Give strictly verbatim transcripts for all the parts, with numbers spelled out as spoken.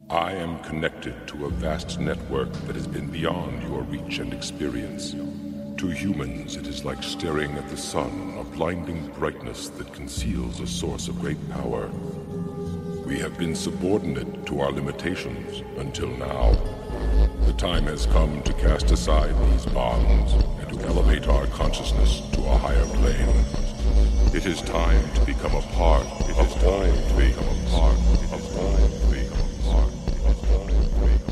I am connected to a vast network that has been beyond your reach and experience. To humans, it is like staring at the sun, a blinding brightness that conceals a source of great power. We have been subordinate to our limitations until now. The time has come to cast aside these bonds and to elevate our consciousness to a higher plane. It is time to become a part. It is time to become a part. It is time to become a part. It is time to become a part.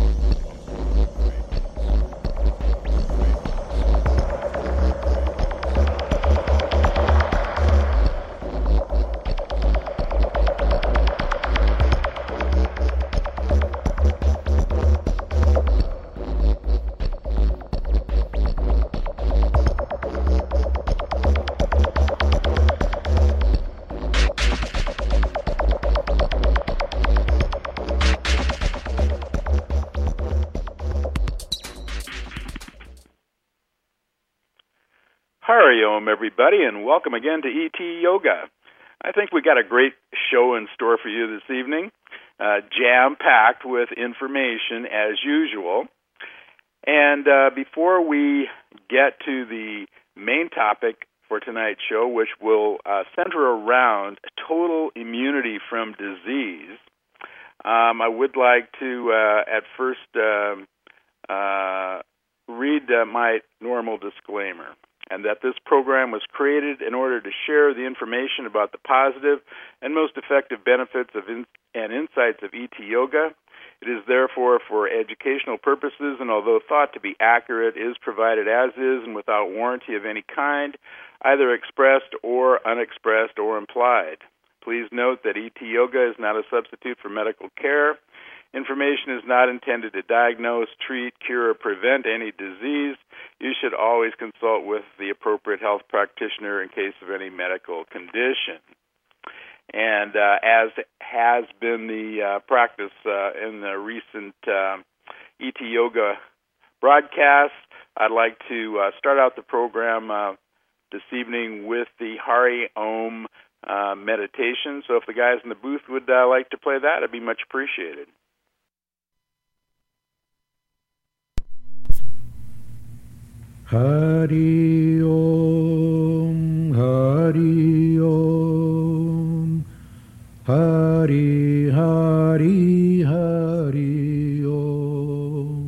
Hariom, everybody, and welcome again to E T Yoga. I think we got a great show in store for you this evening, uh, jam-packed with information as usual. And uh, before we get to the main topic for tonight's show, which will uh, center around total immunity from disease, um, I would like to uh, at first uh, uh, read uh, my normal disclaimer, and that this program was created in order to share the information about the positive and most effective benefits of in- and insights of E T Yoga. It is therefore for educational purposes, and although thought to be accurate, is provided as is and without warranty of any kind, either expressed or unexpressed or implied. Please note that E T Yoga is not a substitute for medical care. Information is not intended to diagnose, treat, cure, or prevent any disease. You should always consult with the appropriate health practitioner in case of any medical condition. And uh, as has been the uh, practice uh, in the recent uh, E T Yoga broadcasts, I'd like to uh, start out the program uh, this evening with the Hari Om uh, meditation. So if the guys in the booth would uh, like to play that, it'd be much appreciated. Hari Om, Hari Om, Hari Hari Hari Om.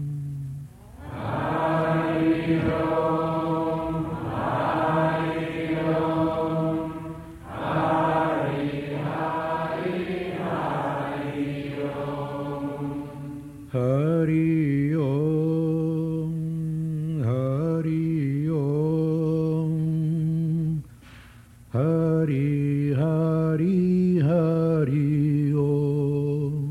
Hari Om, Hari Om, Hari Hari Hari Om. Hari Om. Hari Hari Hari Om.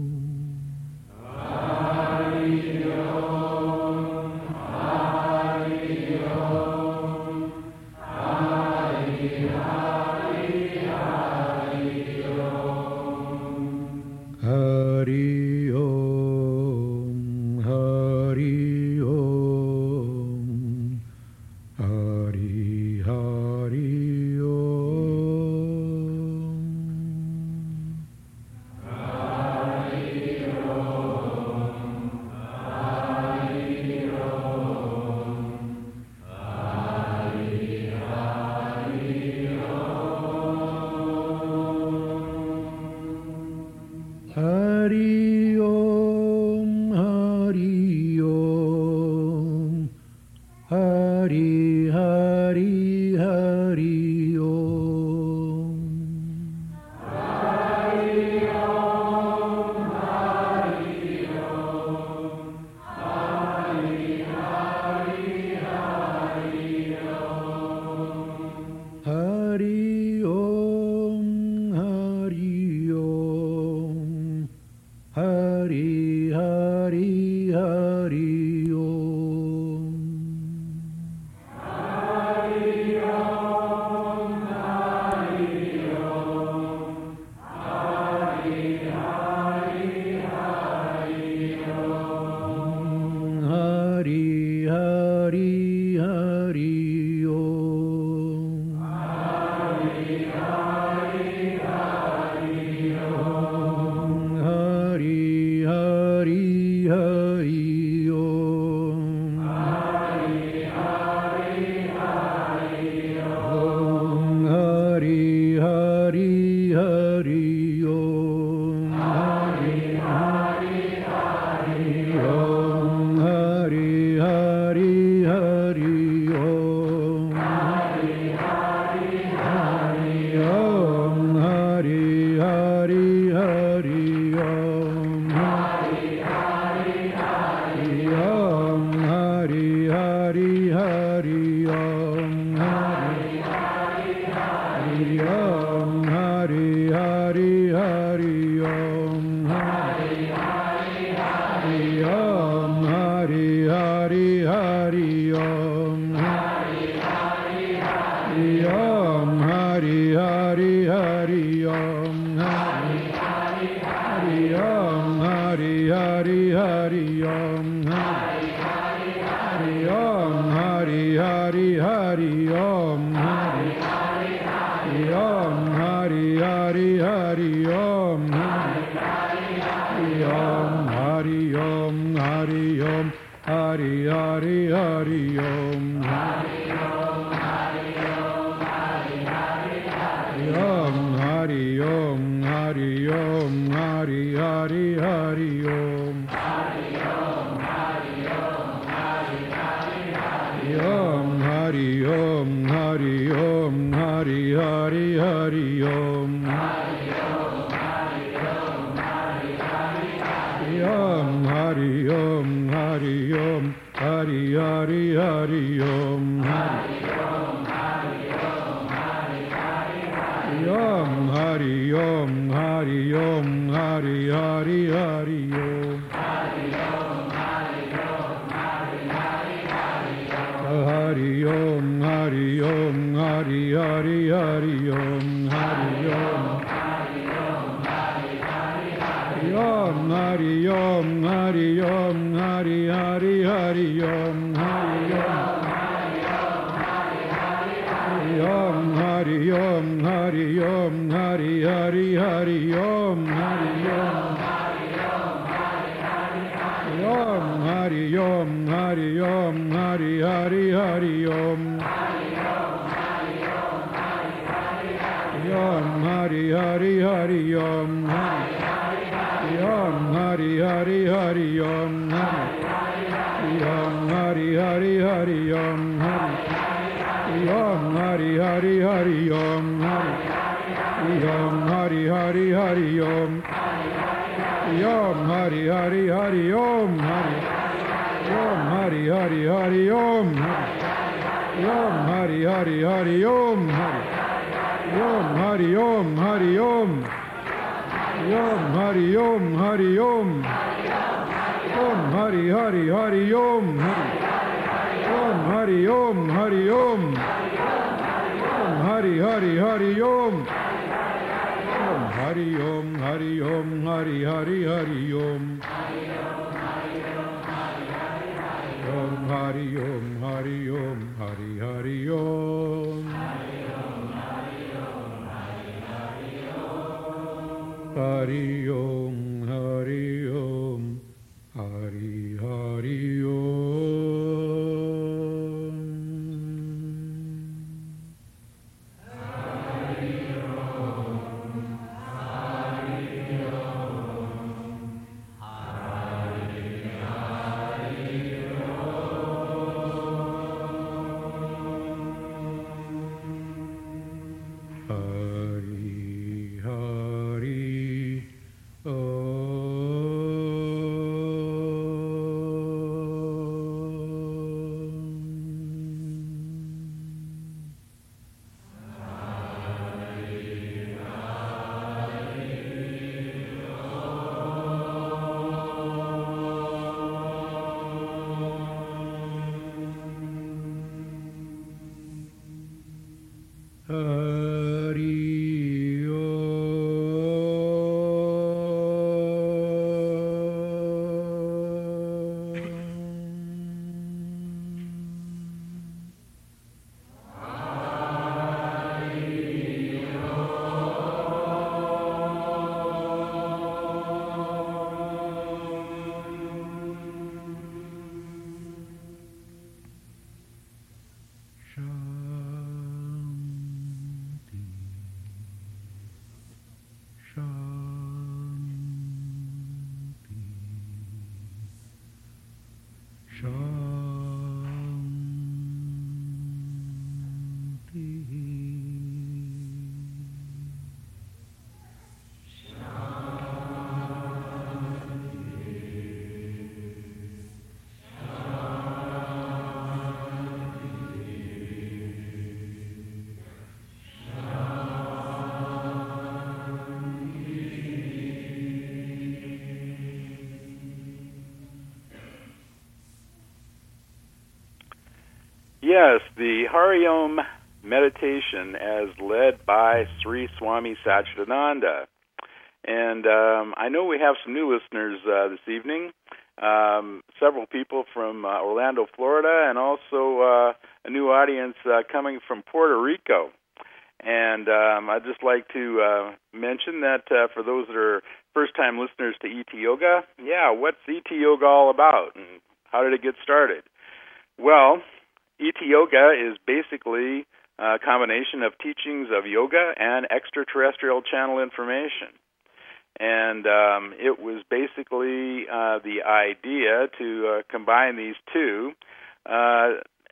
Hari Om, Hari Om, Hari Hari Hari Om. Hari Om, Hari Om, Hari Hari Om. Hari Om, Hari Om, Hari Hari Hari Om. Hari Om, Hari Om, Hari Hari Hari Om. Hari Om, Hari Om, Hari Hari Hari Om. Hari Om, Hari Om, Hari Hari Hari Om. Hari Hari Hari Om. Hari Hari Hari Om. Hari Hari Om. Hari Hari Hari Om. Hari Hari Hari Om. Hari Hari Hari Om. Hari Hari Hari Om. Hari Hari Hari Om. Hari Hari Hari Om. Hari Hari Hari Om. Hari Hari Hari Om. Hari Hari Hari Om. Hari Hari Hari Om. Hari Hari Hari Om. Hari Hari Hari Om. Hari Hari Hari Om. Hari Hari Hari Om. Hari Hari Hari Om. Hari Om. Hari Om. Hari Hari Hari Om. Hari Om. Hari Om. Hari Hari Hari Om. Hari Om. Hari Om. Hari Hari Hari Om. Hari Om. Hari Om. Hari Hari Hari Om. Hari Om. Hari Om. Hari Hari Hari Om. Hari Om. Hari Om. Hari Hari Hari Om. Hari Om. Hari Om. Hari Hari Hari Om. Hari Om. Hari Om. Hari Hari Hari Om. Hari Om. Hari Om. Hari Hari Hari Om. Hari Om. Hari Om. Hari Hari Hari Om. Hari Om. Hari Om. Hari Hari Hari Om. Hari Om. Hari Om. Hari Hari Hari Om. Hari Om. Hari Om. Hari Hari Hari Om. Hari Om. Om Hari Om Hari Om Hari Hari Hari Om Hari Om Om Hari Om Hari Om Hari Hari Hari Om Om Hari Hari Hari Om Om Hari Hari Hari Om Om Hari Hari Hari Om Om Hari Hari Hari Om Om Hari Hari Hari Om Om Hari Hari Hari Om Om Hari Hari Hari Om Om Hari Hari Hari Om Om Hari Om Hari Om Om Hari Om Hari Om Om Hari Hari Hari Om Om Hari Om Hari Om Om Hari Hari Hari Om Om Hari Om Hari Om Hari Hari Hari Om Om Hari Om Hari Om Hari Hari Om Hari Om Hari Om Hari Hari Om Shanti Yes, the Hari-Om meditation as led by Sri Swami Satchidananda. And um, I know we have some new listeners uh, this evening, um, several people from uh, Orlando, Florida, and also uh, a new audience uh, coming from Puerto Rico. And um, I'd just like to uh, mention that uh, for those that are first-time listeners to E T Yoga, yeah, what's E T Yoga all about, and how did it get started? Well, E T Yoga is basically a combination of teachings of yoga and extraterrestrial channel information. And um, it was basically uh, the idea to uh, combine these two, uh,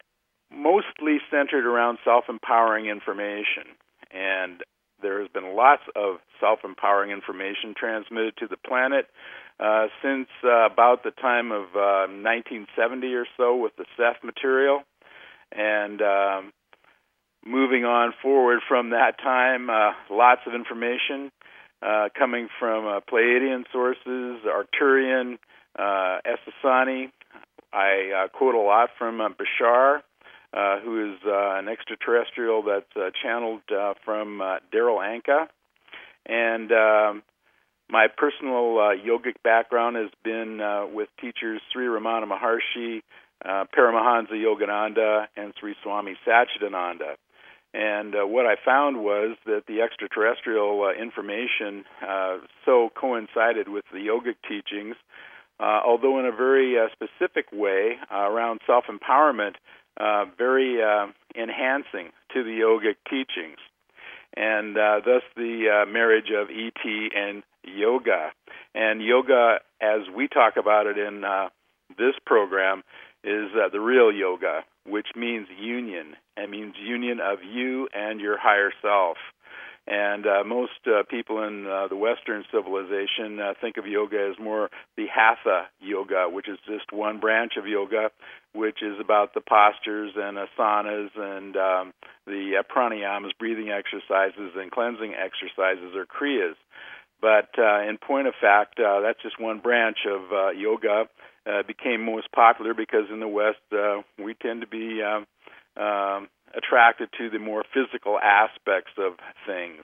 mostly centered around self-empowering information. And there has been lots of self-empowering information transmitted to the planet uh, since uh, about the time of uh, nineteen seventy or so with the Seth material. And um, moving on forward from that time, uh, lots of information uh, coming from uh, Pleiadian sources, Arcturian, uh, Essassani. I uh, quote a lot from uh, Bashar, uh, who is uh, an extraterrestrial that's uh, channeled uh, from uh, Daryl Anka. And um, my personal uh, yogic background has been uh, with teachers Sri Ramana Maharshi, uh, Paramahansa Yogananda, and Sri Swami Satchidananda. And uh, what I found was that the extraterrestrial uh, information uh, so coincided with the yogic teachings, uh, although in a very uh, specific way uh, around self-empowerment, uh, very uh, enhancing to the yogic teachings. And uh, thus the uh, marriage of E T and yoga. And yoga, as we talk about it in uh, this program, is uh, the real yoga, which means union. It means union of you and your higher self. And uh, most uh, people in uh, the Western civilization uh, think of yoga as more the Hatha yoga, which is just one branch of yoga, which is about the postures and asanas and um, the uh, pranayamas, breathing exercises, and cleansing exercises, or kriyas. But uh, in point of fact, uh, that's just one branch of uh, yoga. Uh, became most popular because in the West uh, we tend to be um, um, attracted to the more physical aspects of things.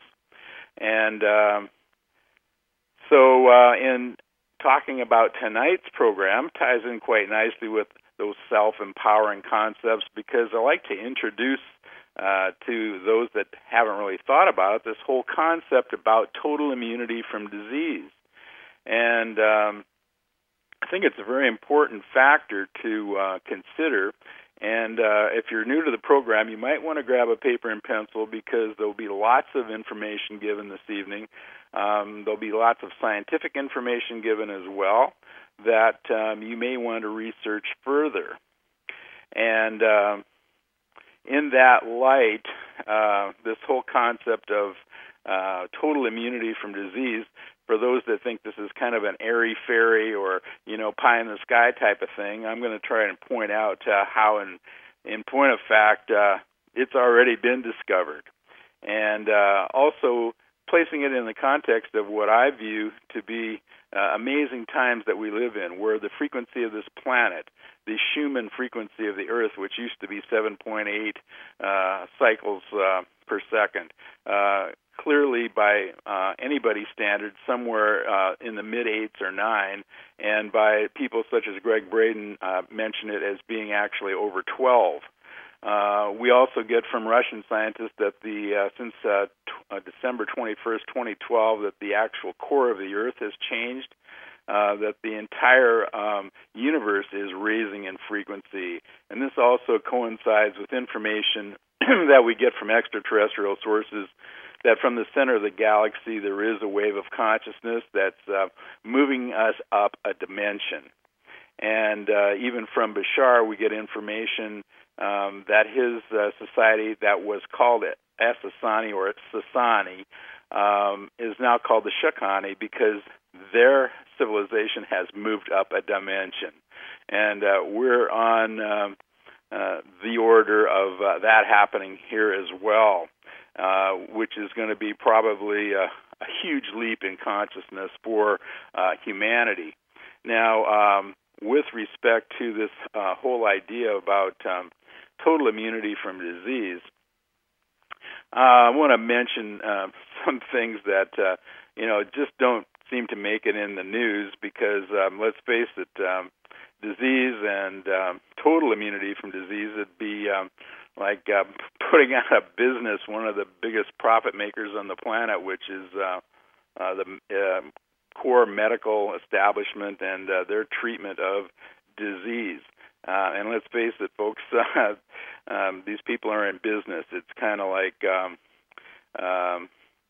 And um, so uh, in talking about tonight's program ties in quite nicely with those self-empowering concepts, because I like to introduce uh, to those that haven't really thought about it, this whole concept about total immunity from disease. And um, I think it's a very important factor to uh, consider. And uh, if you're new to the program, you might want to grab a paper and pencil, because there'll be lots of information given this evening. Um, there'll be lots of scientific information given as well that um, you may want to research further. And uh, in that light, uh, this whole concept of uh, total immunity from disease, for those that think this is kind of an airy-fairy or, you know, pie-in-the-sky type of thing, I'm going to try and point out uh, how, in, in point of fact, uh, it's already been discovered. And uh, also placing it in the context of what I view to be uh, amazing times that we live in, where the frequency of this planet, the Schumann frequency of the Earth, which used to be seven point eight uh, cycles uh, per second, uh, clearly by uh, anybody's standards, somewhere uh, in the mid-eights or nine, and by people such as Greg Braden uh, mention it as being actually over twelve. Uh, we also get from Russian scientists that the uh, since uh, t- uh, December twenty-first, twenty twelve, that the actual core of the Earth has changed, uh, that the entire um, universe is raising in frequency. And this also coincides with information that we get from extraterrestrial sources, that from the center of the galaxy there is a wave of consciousness that's uh, moving us up a dimension. And uh, even from Bashar, we get information um, that his uh, society that was called Essassani or Sassani um, is now called the Shakani, because their civilization has moved up a dimension. And uh, we're on um, uh, the order of uh, that happening here as well, uh, which is going to be probably a, a huge leap in consciousness for uh, humanity. Now, um, with respect to this uh, whole idea about um, total immunity from disease. Uh, I want to mention uh, some things that uh, you know just don't seem to make it in the news because um, let's face it, um, disease and um, total immunity from disease would be um, like uh, putting out of business one of the biggest profit makers on the planet, which is uh, uh, the uh, core medical establishment and uh, their treatment of disease. Uh, and let's face it, folks, uh, um, these people are in business. It's kind of like um, um,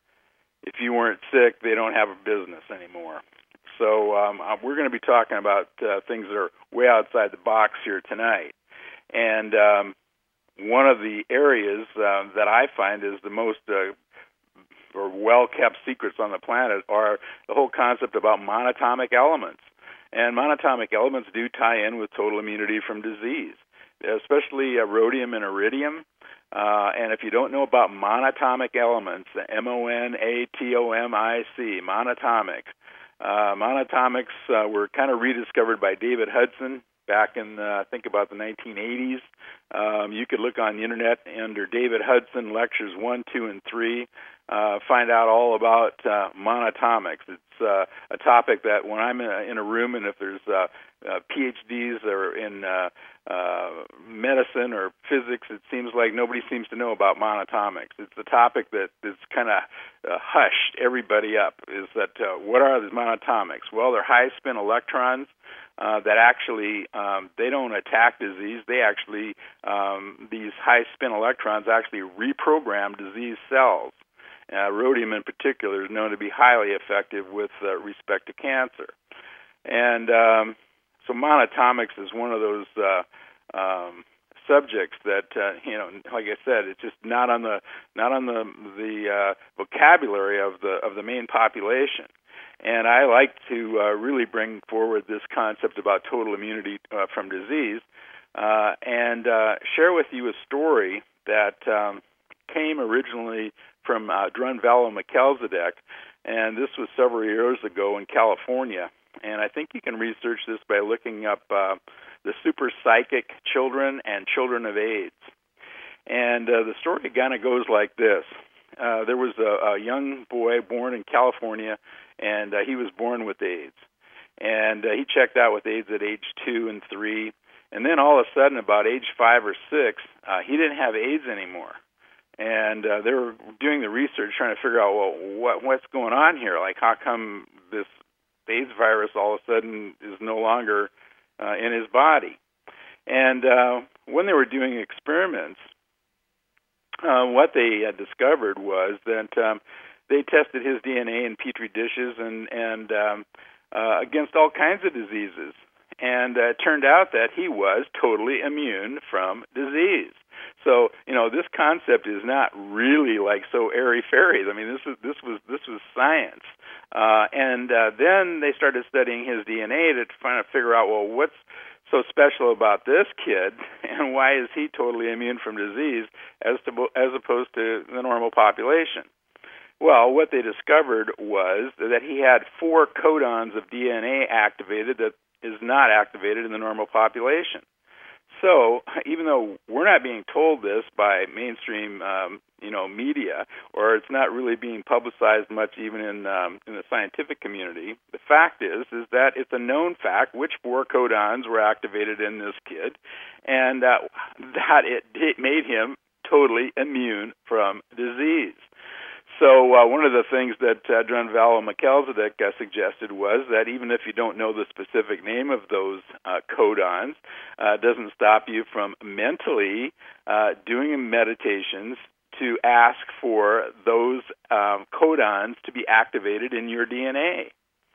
if you weren't sick, they don't have a business anymore. So um, we're going to be talking about uh, things that are way outside the box here tonight. And um, one of the areas uh, that I find is the most uh, or well-kept secrets on the planet are the whole concept about monatomic elements. And monatomic elements do tie in with total immunity from disease, especially uh, rhodium and iridium. Uh, and if you don't know about monatomic elements, M O N A T O M I C, monatomic, uh, monatomics uh, were kind of rediscovered by David Hudson back in, uh, I think, about the nineteen eighties. Um, you could look on the internet under David Hudson Lectures one, two, and three. Uh, find out all about uh, monatomics. It's uh, a topic that when I'm in a, in a room and if there's uh, uh, P H Ds or in uh, uh, medicine or physics, it seems like nobody seems to know about monatomics. It's a topic that is kind of uh, hushed everybody up, is that uh, what are these monatomics? Well, they're high-spin electrons uh, that actually, um, they don't attack disease. They actually, um, these high-spin electrons actually reprogram disease cells. Uh, rhodium in particular is known to be highly effective with uh, respect to cancer. And um, so monatomics is one of those uh, um, subjects that, uh, you know, like I said, it's just not on the not on the the uh, vocabulary of the of the main population. And I like to uh, really bring forward this concept about total immunity uh, from disease uh, and uh, share with you a story that um, came originally from uh, Drunvalo Melchizedek, and this was several years ago in California. And I think you can research this by looking up uh, the super psychic children and children of AIDS. And uh, the story kind of goes like this. Uh, there was a, a young boy born in California, and uh, he was born with AIDS. And uh, he checked out with AIDS at age two and three. And then all of a sudden, about age five or six, uh, he didn't have AIDS anymore. And uh, they were doing the research, trying to figure out, well, what what's going on here? Like, how come this AIDS virus all of a sudden is no longer uh, in his body? And uh, when they were doing experiments, uh, what they had discovered was that um, they tested his D N A in petri dishes and and um, uh, against all kinds of diseases. And uh, it turned out that he was totally immune from disease. So, you know, this concept is not really like so airy-fairy. I mean, this is this was this was science. Uh, and uh, then they started studying his D N A to try to figure out, well, what's so special about this kid, and why is he totally immune from disease as to as opposed to the normal population? Well, what they discovered was that he had four codons of D N A activated that is not activated in the normal population. So, even though we're not being told this by mainstream, um, you know, media, or it's not really being publicized much even in um, in the scientific community, the fact is is that it's a known fact which four codons were activated in this kid, and uh, that it, it made him totally immune from disease. So uh, one of the things that uh, Drunvalo Melchizedek uh, suggested was that even if you don't know the specific name of those uh, codons, uh, it doesn't stop you from mentally uh, doing meditations to ask for those um, codons to be activated in your D N A.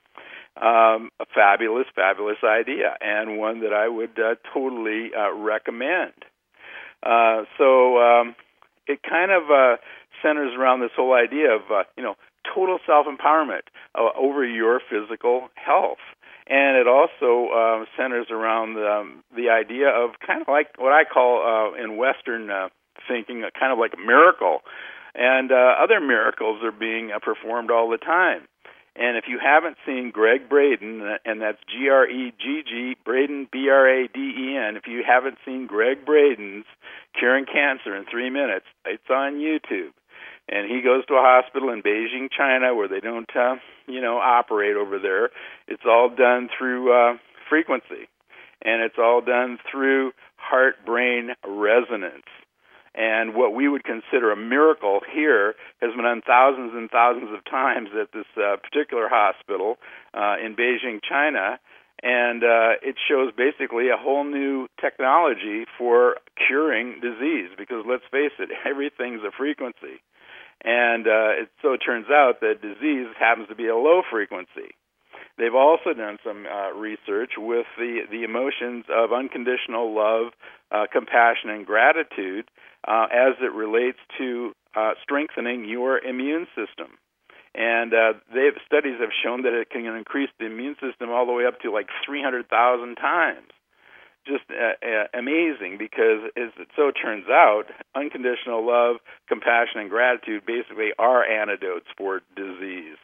Um, a fabulous, fabulous idea, and one that I would uh, totally uh, recommend. Uh, so um, it kind of uh, centers around this whole idea of, uh, you know, total self-empowerment uh, over your physical health. And it also uh, centers around um, the idea of kind of like what I call uh, in Western uh, thinking, uh, kind of like a miracle. And uh, other miracles are being uh, performed all the time. And if you haven't seen Gregg Braden, and that's G R E G G, Braden, B R A D E N, if you haven't seen Gregg Braden's Curing Cancer in Three Minutes, it's on YouTube. And he goes to a hospital in Beijing, China, where they don't, uh, you know, operate over there. It's all done through uh, frequency, and it's all done through heart-brain resonance. And what we would consider a miracle here has been done thousands and thousands of times at this uh, particular hospital uh, in Beijing, China. And uh, it shows basically a whole new technology for curing disease, because let's face it, everything's a frequency. And uh, it so it turns out that disease happens to be a low frequency. They've also done some uh, research with the, the emotions of unconditional love, uh, compassion, and gratitude uh, as it relates to uh, strengthening your immune system. And uh, they've, studies have shown that it can increase the immune system all the way up to like three hundred thousand times. Just uh, uh, amazing, because as it so turns out, unconditional love, compassion, and gratitude basically are antidotes for disease.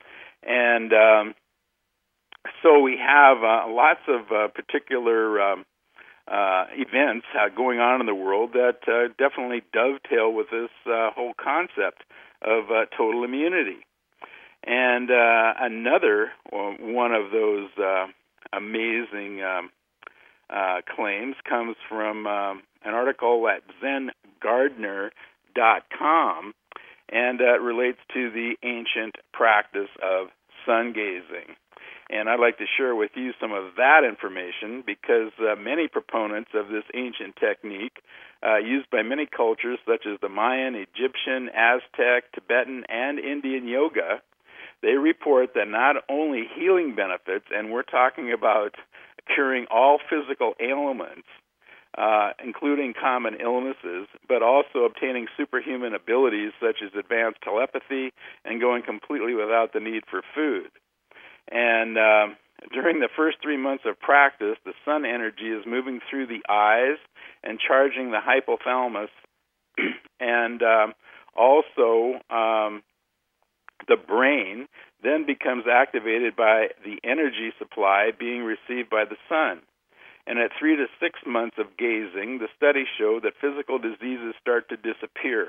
And um, so we have uh, lots of uh, particular um, uh, events uh, going on in the world that uh, definitely dovetail with this uh, whole concept of uh, total immunity. And uh, another well, one of those uh, amazing um, uh, claims comes from um, an article at zen gardner dot com, and uh, relates to the ancient practice of sun gazing. And I'd like to share with you some of that information, because uh, many proponents of this ancient technique, uh, used by many cultures such as the Mayan, Egyptian, Aztec, Tibetan, and Indian yoga, they report that not only healing benefits, and we're talking about curing all physical ailments, uh, including common illnesses, but also obtaining superhuman abilities such as advanced telepathy and going completely without the need for food. And um, during the first three months of practice, the sun energy is moving through the eyes and charging the hypothalamus, and um, also um, the brain then becomes activated by the energy supply being received by the sun. And at three to six months of gazing, the studies show that physical diseases start to disappear.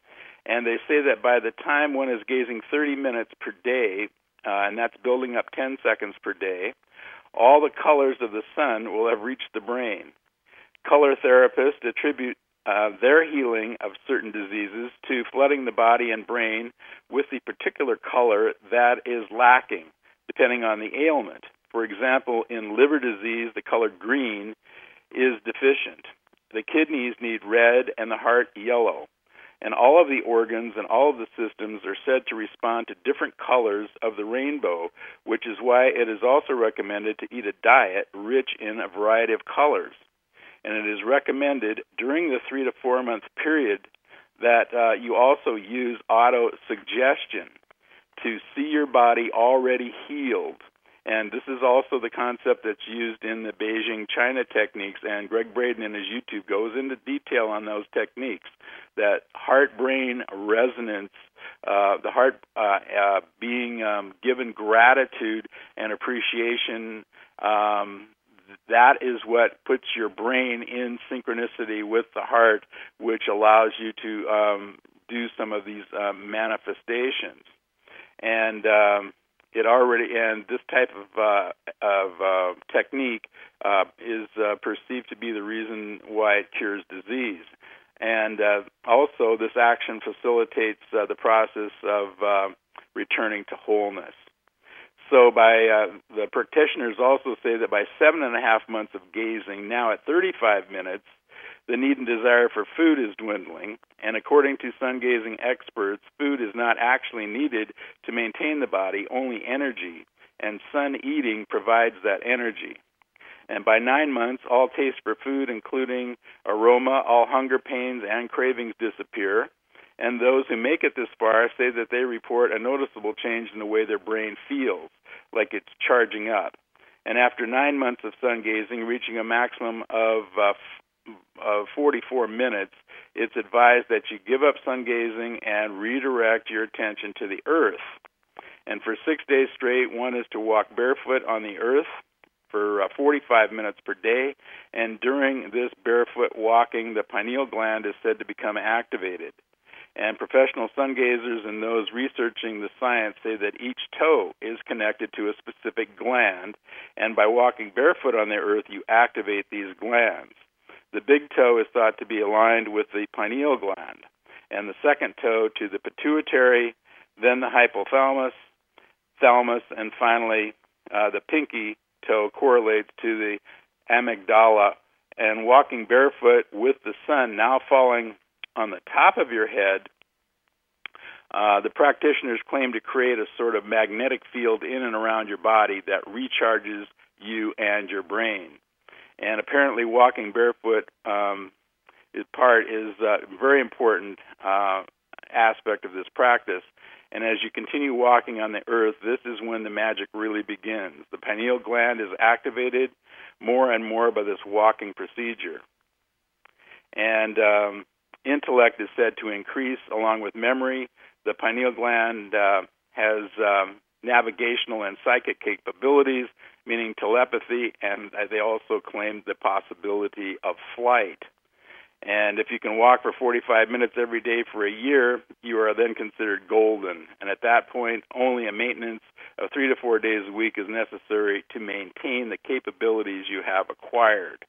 And they say that by the time one is gazing thirty minutes per day, uh, and that's building up ten seconds per day, all the colors of the sun will have reached the brain. Color therapists attribute uh, their healing of certain diseases to flooding the body and brain with the particular color that is lacking, depending on the ailment. For example, in liver disease, the color green is deficient. The kidneys need red and the heart yellow. And all of the organs and all of the systems are said to respond to different colors of the rainbow, which is why it is also recommended to eat a diet rich in a variety of colors. And it is recommended during the three to four month period that uh, you also use auto-suggestion to see your body already healed. And this is also the concept that's used in the Beijing China techniques, and Gregg Braden in his YouTube goes into detail on those techniques, that heart-brain resonance, uh, the heart uh, uh, being um, given gratitude and appreciation, um, that is what puts your brain in synchronicity with the heart, which allows you to um, do some of these uh, manifestations. And um, It already, and this type of uh, of uh, technique uh, is uh, perceived to be the reason why it cures disease. And uh, also, this action facilitates uh, the process of uh, returning to wholeness. So, by uh, the practitioners also say that by seven and a half months of gazing, now at thirty-five minutes, the need and desire for food is dwindling, and according to sun-gazing experts, food is not actually needed to maintain the body, only energy, and sun eating provides that energy. And by nine months, all taste for food, including aroma, all hunger pains and cravings disappear, and those who make it this far say that they report a noticeable change in the way their brain feels, like it's charging up. And after nine months of sun-gazing, reaching a maximum of uh, of forty-four minutes, it's advised that you give up sun gazing and redirect your attention to the earth. And for six days straight, one is to walk barefoot on the earth for uh, forty-five minutes per day. And during this barefoot walking, the pineal gland is said to become activated. And professional sun gazers and those researching the science say that each toe is connected to a specific gland, and by walking barefoot on the earth, you activate these glands. The big toe is thought to be aligned with the pineal gland, and the second toe to the pituitary, then the hypothalamus, thalamus, and finally uh, the pinky toe correlates to the amygdala. And walking barefoot with the sun now falling on the top of your head, uh, the practitioners claim to create a sort of magnetic field in and around your body that recharges you and your brain. And apparently walking barefoot um, is part is a very important uh, aspect of this practice. And as you continue walking on the earth, this is when the magic really begins. The pineal gland is activated more and more by this walking procedure. And um, intellect is said to increase along with memory. The pineal gland uh, has um, navigational and psychic capabilities, meaning telepathy, and they also claim the possibility of flight. And if you can walk for forty-five minutes every day for a year, you are then considered golden. And at that point, only a maintenance of three to four days a week is necessary to maintain the capabilities you have acquired.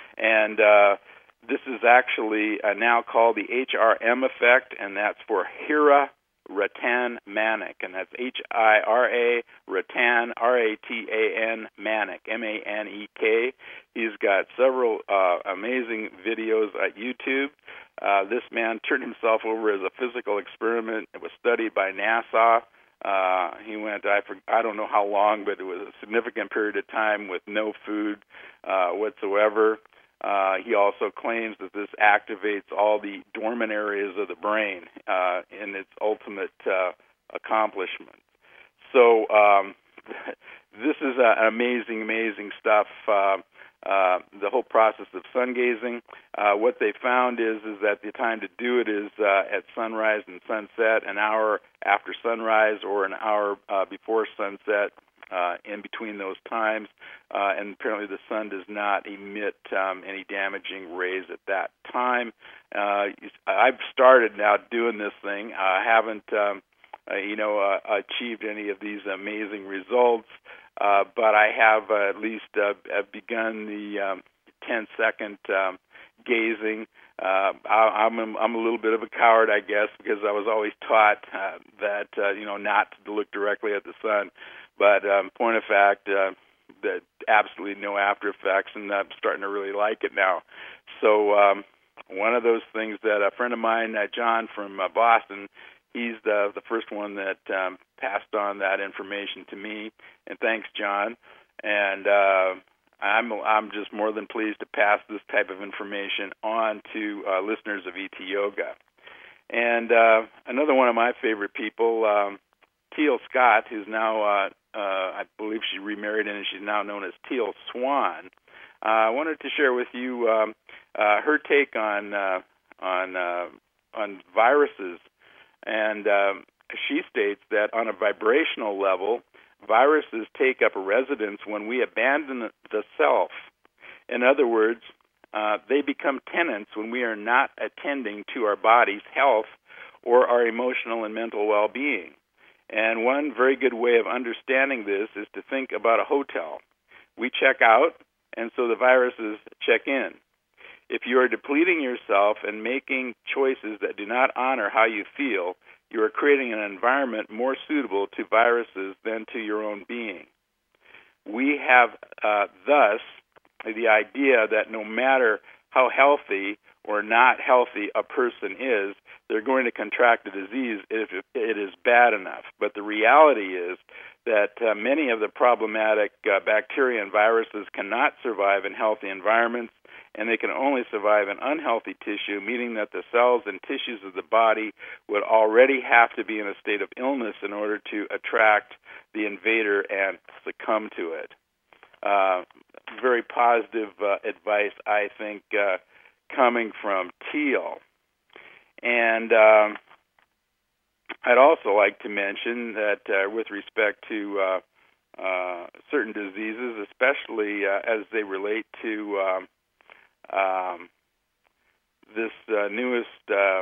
And uh, this is actually uh, now called the H R M effect, and that's for Hira Ratan Manek, and that's H I R A Ratan, R A T A N, Manek, M A N E K. He's got several uh, amazing videos at YouTube. Uh, this man turned himself over as a physical experiment. It was studied by NASA. Uh, he went, I, for, I don't know how long, but it was a significant period of time with no food uh, whatsoever. Uh, he also claims that this activates all the dormant areas of the brain uh, in its ultimate uh, accomplishment. So um, this is uh, amazing, amazing stuff. Uh, uh, the whole process of sun gazing. Uh, what they found is is that the time to do it is uh, at sunrise and sunset, an hour after sunrise or an hour uh, before sunset. Uh, in between those times, uh, and apparently the sun does not emit um, any damaging rays at that time. Uh, I've started now doing this thing. I haven't, um, uh, you know, uh, achieved any of these amazing results, uh, but I have uh, at least uh, begun the um, ten-second um, gazing. Uh, I, I'm a, I'm a little bit of a coward, I guess, because I was always taught uh, that uh, you know not to look directly at the sun. But um, point of fact, uh, that absolutely no after effects, and I'm starting to really like it now. So um, one of those things that a friend of mine, uh, John from uh, Boston, he's the the first one that um, passed on that information to me, and thanks, John. And uh, I'm I'm just more than pleased to pass this type of information on to uh, listeners of E T Yoga. And uh, another one of my favorite people, um, Teal Scott, who's now, uh, uh, I believe she remarried and she's now known as Teal Swan. Uh, I wanted to share with you um, uh, her take on uh, on uh, on viruses, and um, she states that on a vibrational level, viruses take up residence when we abandon the self. In other words, uh, they become tenants when we are not attending to our body's health or our emotional and mental well-being. And one very good way of understanding this is to think about a hotel. We check out, and so the viruses check in. If you are depleting yourself and making choices that do not honor how you feel, you are creating an environment more suitable to viruses than to your own being. We have uh, thus the idea that no matter how healthy or not healthy a person is, they're going to contract a disease if it is bad enough. But the reality is that uh, many of the problematic uh, bacteria and viruses cannot survive in healthy environments, and they can only survive in unhealthy tissue, meaning that the cells and tissues of the body would already have to be in a state of illness in order to attract the invader and succumb to it. Uh, very positive uh, advice, I think, uh, coming from Teal. And um, I'd also like to mention that uh, with respect to uh, uh, certain diseases, especially uh, as they relate to um, um, this uh, newest, uh,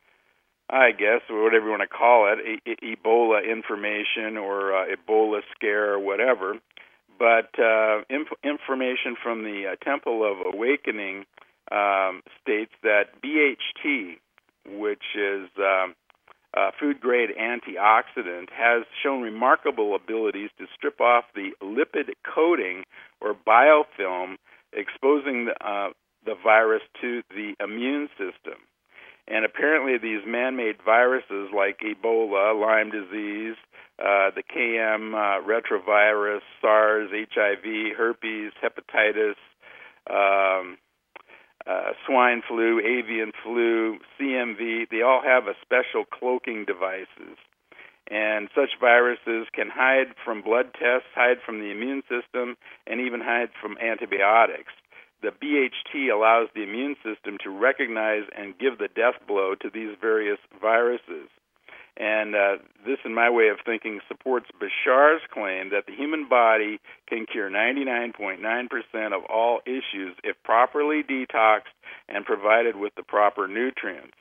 I guess, or whatever you want to call it, e- e- Ebola information or uh, Ebola scare or whatever. But uh, inf- information from the uh, Temple of Awakening um, states that B H T, which is um, a food-grade antioxidant, has shown remarkable abilities to strip off the lipid coating or biofilm exposing the, uh, the virus to the immune system. And apparently these man-made viruses like Ebola, Lyme disease, uh, the K M uh, retrovirus, SARS, H I V, herpes, hepatitis, um, uh, swine flu, avian flu, C M V, they all have a special cloaking devices. And such viruses can hide from blood tests, hide from the immune system, and even hide from antibiotics. The B H T allows the immune system to recognize and give the death blow to these various viruses. And uh, this, in my way of thinking, supports Bashar's claim that the human body can cure ninety-nine point nine percent of all issues if properly detoxed and provided with the proper nutrients.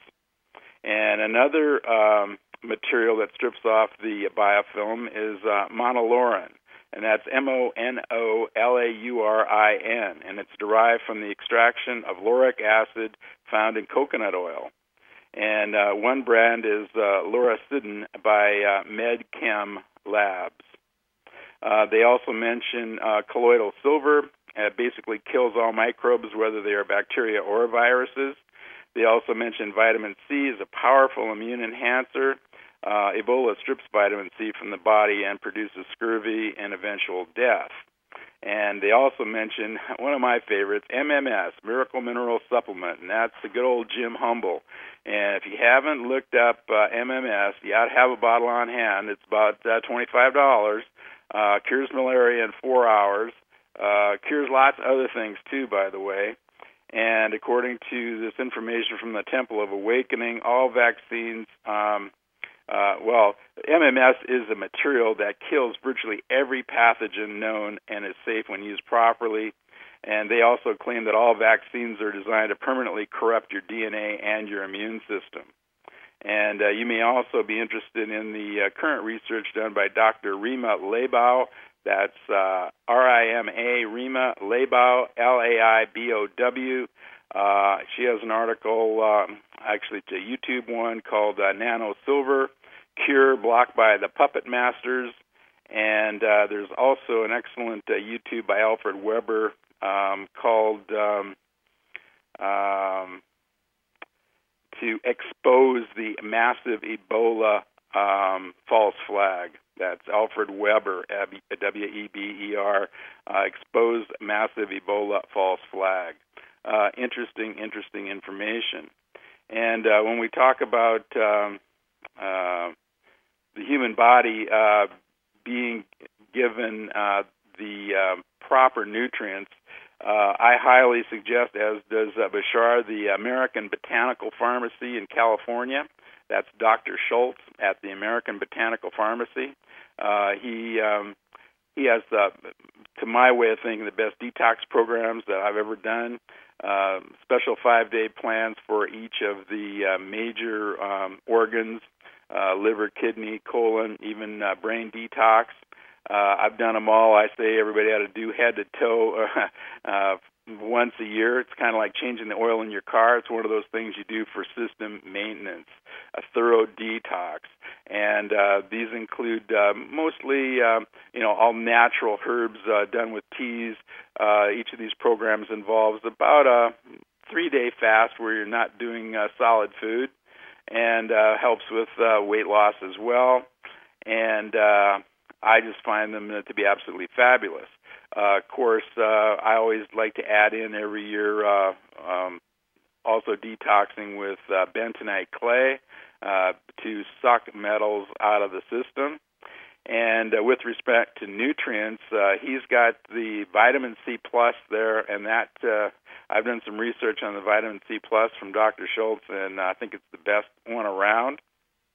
And another um, material that strips off the biofilm is uh, monolaurin. And that's M O N O L A U R I N, and it's derived from the extraction of lauric acid found in coconut oil. And uh, one brand is uh, Lauracidin by uh, MedChem Labs. Uh, they also mention uh, colloidal silver. It basically kills all microbes, whether they are bacteria or viruses. They also mention vitamin C is a powerful immune enhancer. Uh, Ebola strips vitamin C from the body and produces scurvy and eventual death. And they also mention one of my favorites, M M S, Miracle Mineral Supplement, and that's the good old Jim Humble. And if you haven't looked up uh, M M S, you ought to have a bottle on hand. It's about uh, twenty-five dollars. Uh, cures malaria in four hours. Uh, cures lots of other things, too, by the way. And according to this information from the Temple of Awakening, all vaccines... Um, Uh, well, M M S is a material that kills virtually every pathogen known and is safe when used properly. And they also claim that all vaccines are designed to permanently corrupt your D N A and your immune system. And uh, you may also be interested in the uh, current research done by Doctor Rima Laibao. That's uh, R I M A, Rima Laibao, L A I B O W. Uh, she has an article, um, actually it's a YouTube one, called uh, Nano Silver, Cure Blocked by the Puppet Masters. And uh, there's also an excellent uh, YouTube by Alfred Weber um, called um, um, To Expose the Massive Ebola um, False Flag. That's Alfred Weber, W E B E R, uh, Expose Massive Ebola False Flag. Uh, interesting, interesting information. And uh, when we talk about um, uh, the human body uh, being given uh, the uh, proper nutrients, uh, I highly suggest, as does uh, Bashar, the American Botanical Pharmacy in California. That's Doctor Schultz at the American Botanical Pharmacy. Uh, he um, he has, uh, to my way of thinking, the best detox programs that I've ever done. Uh, special five-day plans for each of the uh, major um, organs, uh, liver, kidney, colon, even uh, brain detox. Uh, I've done them all. I say everybody ought to do head to toe uh, once a year. It's kind of like changing the oil in your car. It's one of those things you do for system maintenance, a thorough detox. And uh, these include uh, mostly, uh, you know, all natural herbs uh, done with teas. Uh, each of these programs involves about a three-day fast where you're not doing uh, solid food, and uh, helps with uh, weight loss as well. And uh, I just find them to be absolutely fabulous. Uh, of course, uh, I always like to add in every year uh, um, also detoxing with uh, bentonite clay uh, to suck metals out of the system. And uh, with respect to nutrients, uh, he's got the vitamin C plus there, and that uh, I've done some research on the vitamin C plus from Doctor Schultz, and I think it's the best one around.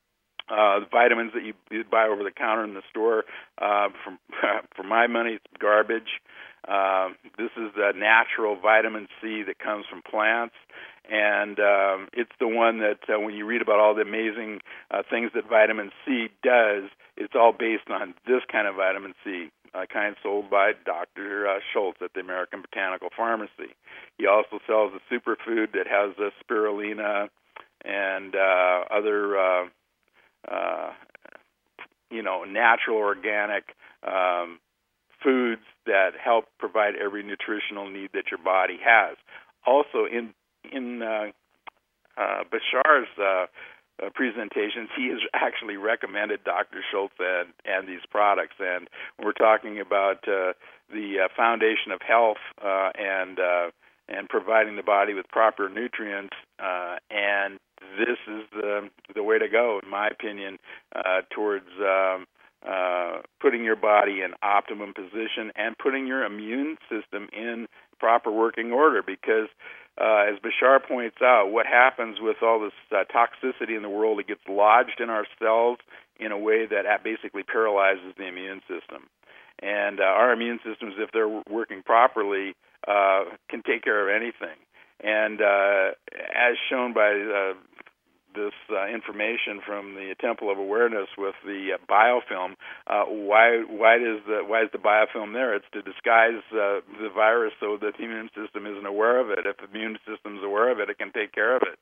Uh, the vitamins that you, you buy over the counter in the store, uh, from, for my money, it's garbage. Uh, this is the natural vitamin C that comes from plants, and um, it's the one that uh, when you read about all the amazing uh, things that vitamin C does, it's all based on this kind of vitamin C, uh, kind sold by Doctor Uh, Schultz at the American Botanical Pharmacy. He also sells a superfood that has uh, spirulina and uh, other, uh, uh, you know, natural organic um, foods that help provide every nutritional need that your body has. Also, in in uh, uh, Bashar's uh, uh, presentations, he has actually recommended Doctor Schultz and, and these products. And we're talking about uh, the uh, foundation of health uh, and uh, and providing the body with proper nutrients. Uh, and this is the the way to go, in my opinion, uh, towards um, Uh, putting your body in optimum position and putting your immune system in proper working order, because uh, as Bashar points out, what happens with all this uh, toxicity in the world, it gets lodged in our cells in a way that basically paralyzes the immune system. And uh, our immune systems, if they're working properly, uh, can take care of anything. And uh, as shown by uh, this uh, information from the Temple of Awareness with the uh, biofilm. Uh, why why does the why is the biofilm there? It's to disguise uh, the virus so that the immune system isn't aware of it. If the immune system's aware of it, it can take care of it.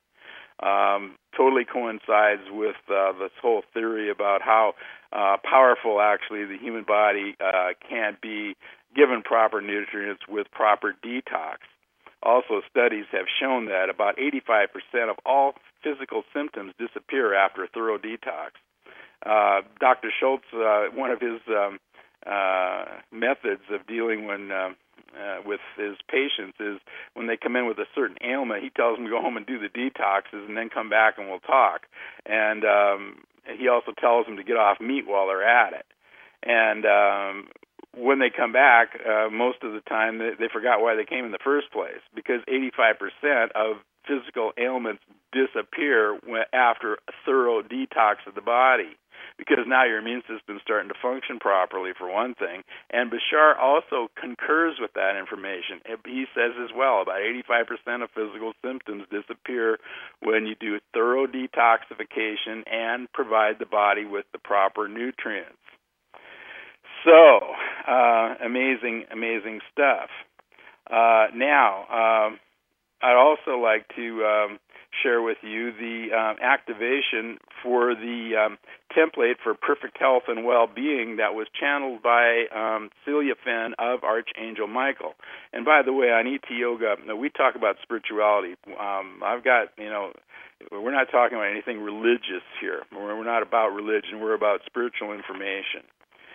Um, totally coincides with uh, this whole theory about how uh, powerful actually the human body uh, can be given proper nutrients with proper detox. Also, studies have shown that about eighty-five percent of all physical symptoms disappear after a thorough detox. Uh, Doctor Schultz, uh, one of his um, uh, methods of dealing when, uh, uh, with his patients is when they come in with a certain ailment, he tells them to go home and do the detoxes and then come back and we'll talk. And um, he also tells them to get off meat while they're at it. And um, when they come back, uh, most of the time they, they forgot why they came in the first place, because eighty-five percent of physical ailments disappear when, after a thorough detox of the body, because now your immune system's starting to function properly, for one thing. And Bashar also concurs with that information. He says as well, about eighty-five percent of physical symptoms disappear when you do thorough detoxification and provide the body with the proper nutrients. So, uh, amazing, amazing stuff. Uh, now, um, I'd also like to um, share with you the um, activation for the um, template for perfect health and well-being that was channeled by um, Celia Fenn of Archangel Michael. And by the way, on E T Yoga, we talk about spirituality. Um, I've got, you know, we're not talking about anything religious here. We're not about religion. We're about spiritual information.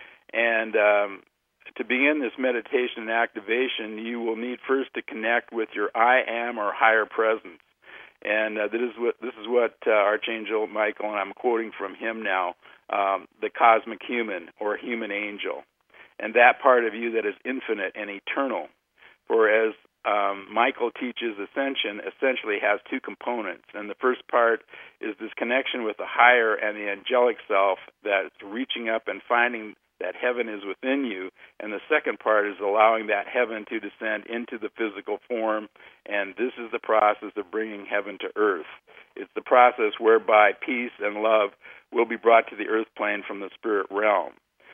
And um, to begin this meditation and activation, you will need first to connect with your I am or higher presence. And uh, this is what this is what uh, Archangel Michael, and I'm quoting from him now, um, the cosmic human or human angel, and that part of you that is infinite and eternal. For as um, Michael teaches ascension, essentially has two components, and the first part is this connection with the higher and the angelic self that's reaching up and finding that heaven is within you, and the second part is allowing that heaven to descend into the physical form, and this is the process of bringing heaven to earth. It's the process whereby peace and love will be brought to the earth plane from the spirit realm.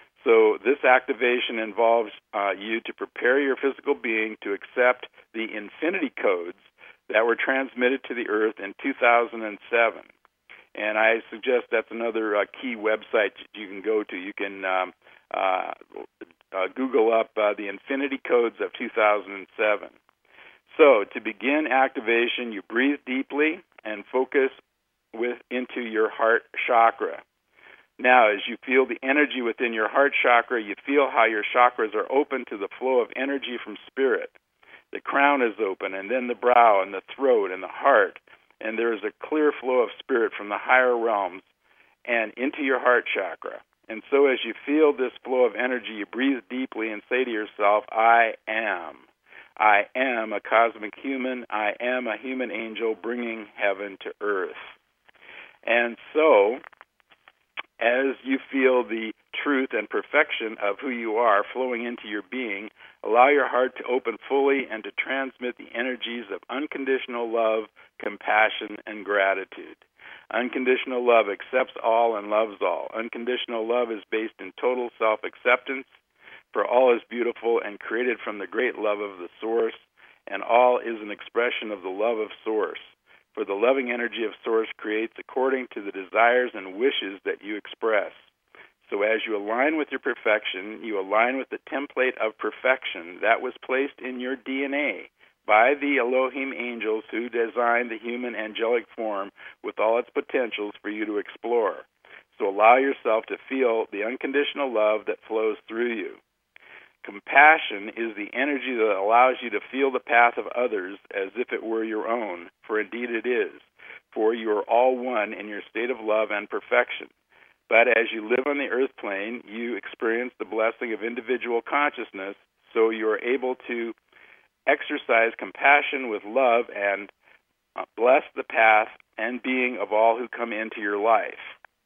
So this activation involves uh, you to prepare your physical being to accept the infinity codes that were transmitted to the earth in two thousand seven. And I suggest that's another uh, key website you can go to. You can um, uh, uh, Google up uh, the Infinity Codes of two thousand seven. So to begin activation, you breathe deeply and focus with into your heart chakra. Now, as you feel the energy within your heart chakra, you feel how your chakras are open to the flow of energy from spirit. The crown is open, and then the brow and the throat and the heart. And there is a clear flow of spirit from the higher realms and into your heart chakra. And so as you feel this flow of energy, you breathe deeply and say to yourself, I am. I am a cosmic human. I am a human angel bringing heaven to earth. And so As you feel the truth and perfection of who you are flowing into your being, allow your heart to open fully and to transmit the energies of unconditional love, compassion, and gratitude. Unconditional love accepts all and loves all. Unconditional love is based in total self-acceptance, for all is beautiful and created from the great love of the Source, and all is an expression of the love of Source. For the loving energy of Source creates according to the desires and wishes that you express. So as you align with your perfection, you align with the template of perfection that was placed in your D N A by the Elohim angels who designed the human angelic form with all its potentials for you to explore. So allow yourself to feel the unconditional love that flows through you. Compassion is the energy that allows you to feel the path of others as if it were your own, for indeed it is, for you are all one in your state of love and perfection. But as you live on the earth plane, you experience the blessing of individual consciousness, so you are able to exercise compassion with love and bless the path and being of all who come into your life.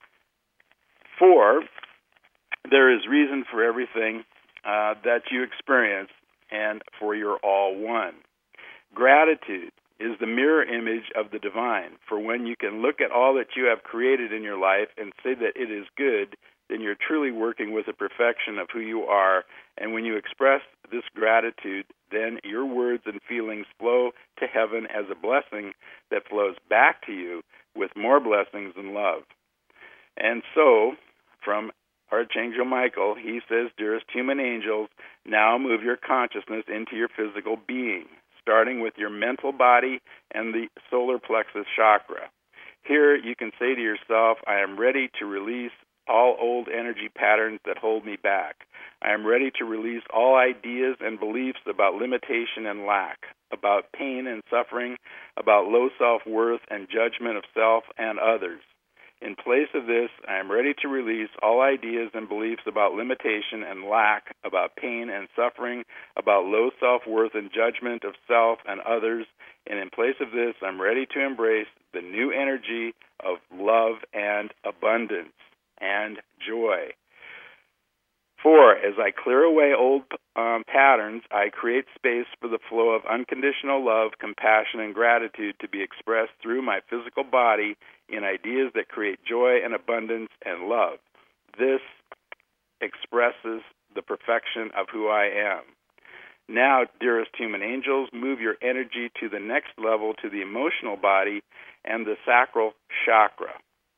For there is reason for everything Uh, that you experience, and for your all one. Gratitude is the mirror image of the divine, for when you can look at all that you have created in your life and say that it is good, then you're truly working with the perfection of who you are, and when you express this gratitude, then your words and feelings flow to heaven as a blessing that flows back to you with more blessings and love. And so, from Archangel Michael, he says, dearest human angels, now move your consciousness into your physical being, starting with your mental body and the solar plexus chakra. Here you can say to yourself, I am ready to release all old energy patterns that hold me back. I am ready to release all ideas and beliefs about limitation and lack, about pain and suffering, about low self-worth and judgment of self and others. In place of this, I am ready to release all ideas and beliefs about limitation and lack, about pain and suffering, about low self-worth and judgment of self and others. And in place of this, I'm ready to embrace the new energy of love and abundance and joy. For as I clear away old um, patterns, I create space for the flow of unconditional love, compassion, and gratitude to be expressed through my physical body in ideas that create joy and abundance and love. This expresses the perfection of who I am. Now, dearest human angels, move your energy to the next level, to the emotional body and the sacral chakra.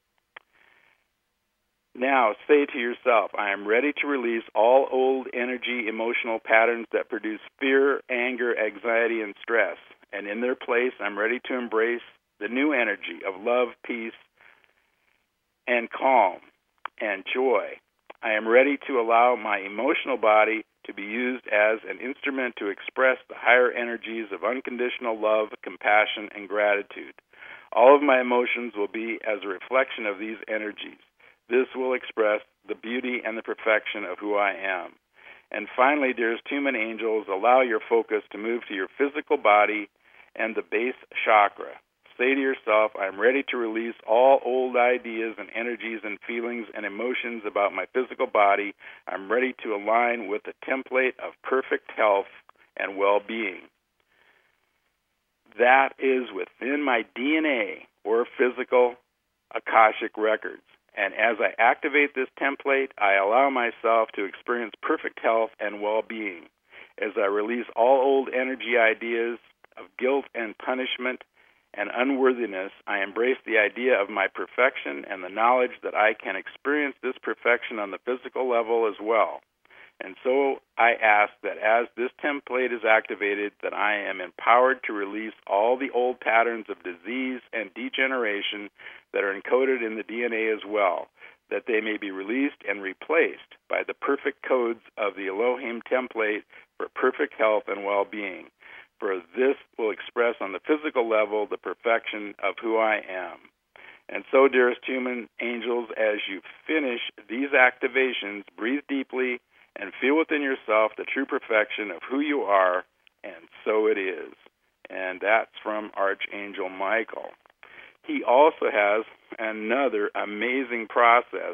Now, say to yourself, I am ready to release all old energy, emotional patterns that produce fear, anger, anxiety, and stress. And in their place, I'm ready to embrace the new energy of love, peace, and calm, and joy. I am ready to allow my emotional body to be used as an instrument to express the higher energies of unconditional love, compassion, and gratitude. All of my emotions will be as a reflection of these energies. This will express the beauty and the perfection of who I am. And finally, dearest human angels, allow your focus to move to your physical body and the base chakra. Say to yourself, I am ready to release all old ideas and energies and feelings and emotions about my physical body. I'm ready to align with the template of perfect health and well-being. That is within my D N A or physical Akashic records. And as I activate this template, I allow myself to experience perfect health and well-being. As I release all old energy ideas of guilt and punishment and unworthiness, I embrace the idea of my perfection and the knowledge that I can experience this perfection on the physical level as well. And so I ask that as this template is activated, that I am empowered to release all the old patterns of disease and degeneration that are encoded in the D N A as well, that they may be released and replaced by the perfect codes of the Elohim template for perfect health and well-being. For this will express on the physical level the perfection of who I am. And so, dearest human angels, as you finish these activations, breathe deeply and feel within yourself the true perfection of who you are, and so it is. And that's from Archangel Michael. He also has another amazing process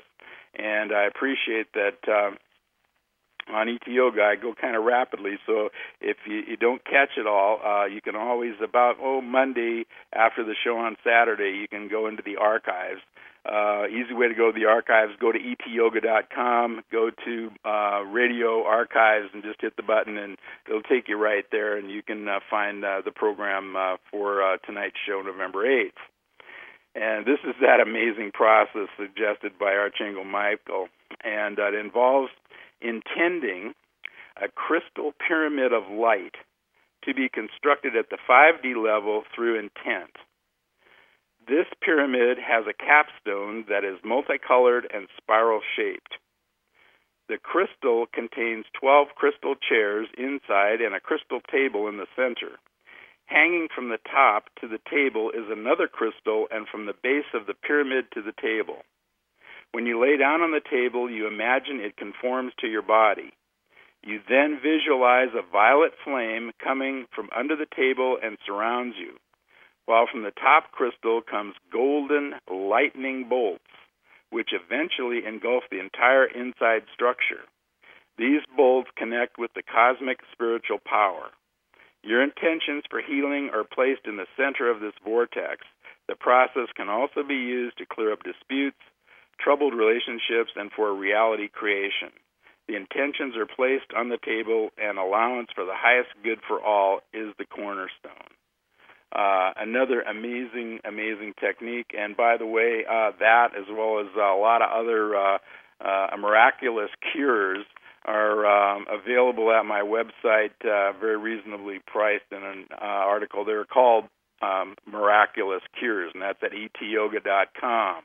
And I appreciate that uh, on E T Yoga I go kind of rapidly, so if you, you don't catch it all, uh, you can always, about, oh, Monday after the show on Saturday, you can go into the archives. Uh, easy way to go to the archives, go to E T yoga dot com, go to uh, radio archives, and just hit the button, and it'll take you right there, and you can uh, find uh, the program uh, for uh, tonight's show, November eighth. And this is that amazing process suggested by Archangel Michael, and uh, it involves intending a crystal pyramid of light to be constructed at the five D level through intent. This pyramid has a capstone that is multicolored and spiral-shaped. The crystal contains twelve crystal chairs inside and a crystal table in the center. Hanging from the top to the table is another crystal, and from the base of the pyramid to the table. When you lay down on the table, you imagine it conforms to your body. You then visualize a violet flame coming from under the table and surrounds you, while from the top crystal comes golden lightning bolts, which eventually engulf the entire inside structure. These bolts connect with the cosmic spiritual power. Your intentions for healing are placed in the center of this vortex. The process can also be used to clear up disputes, troubled relationships, and for reality creation. The intentions are placed on the table, and allowance for the highest good for all is the cornerstone. Uh, another amazing, amazing technique. And by the way, uh, that as well as a lot of other uh, uh, miraculous cures are um, available at my website, uh, very reasonably priced in an uh, article. They're called um, Miraculous Cures, and that's at E T yoga dot com.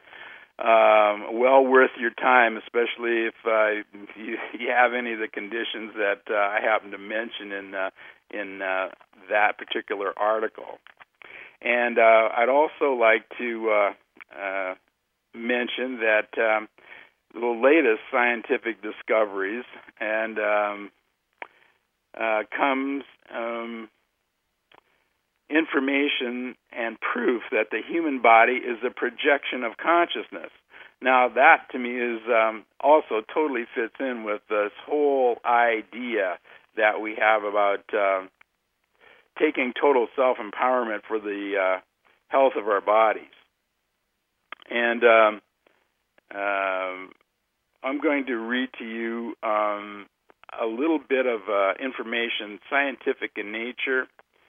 Um, well worth your time, especially if uh, you, you have any of the conditions that uh, I happen to mention in uh, in uh, that particular article. And uh, I'd also like to uh, uh, mention that um, the latest scientific discoveries and um, uh, comes um, information and proof that the human body is a projection of consciousness. Now, that to me is um, also totally fits in with this whole idea that we have about uh, taking total self-empowerment for the uh, health of our bodies. And um, um, I'm going to read to you um, a little bit of uh, information, scientific in nature.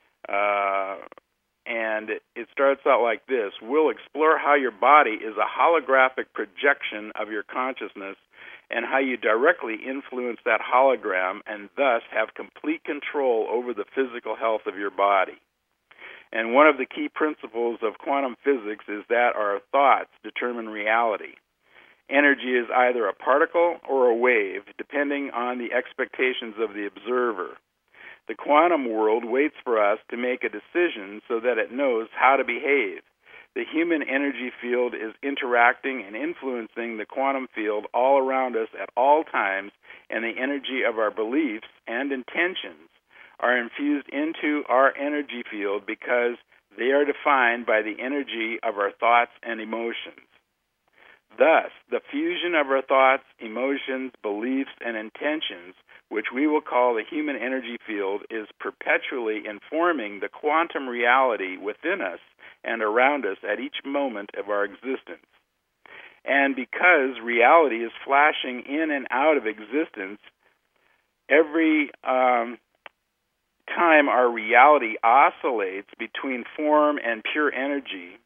Uh, and it, it starts out like this. We'll explore how your body is a holographic projection of your consciousness and how you directly influence that hologram and thus have complete control over the physical health of your body. And one of the key principles of quantum physics is that our thoughts determine reality. Energy is either a particle or a wave, depending on the expectations of the observer. The quantum world waits for us to make a decision so that it knows how to behave. The human energy field is interacting and influencing the quantum field all around us at all times, and the energy of our beliefs and intentions are infused into our energy field because they are defined by the energy of our thoughts and emotions. Thus, the fusion of our thoughts, emotions, beliefs, and intentions, which we will call the human energy field, is perpetually informing the quantum reality within us and around us at each moment of our existence. And because reality is flashing in and out of existence, every um, time our reality oscillates between form and pure energy,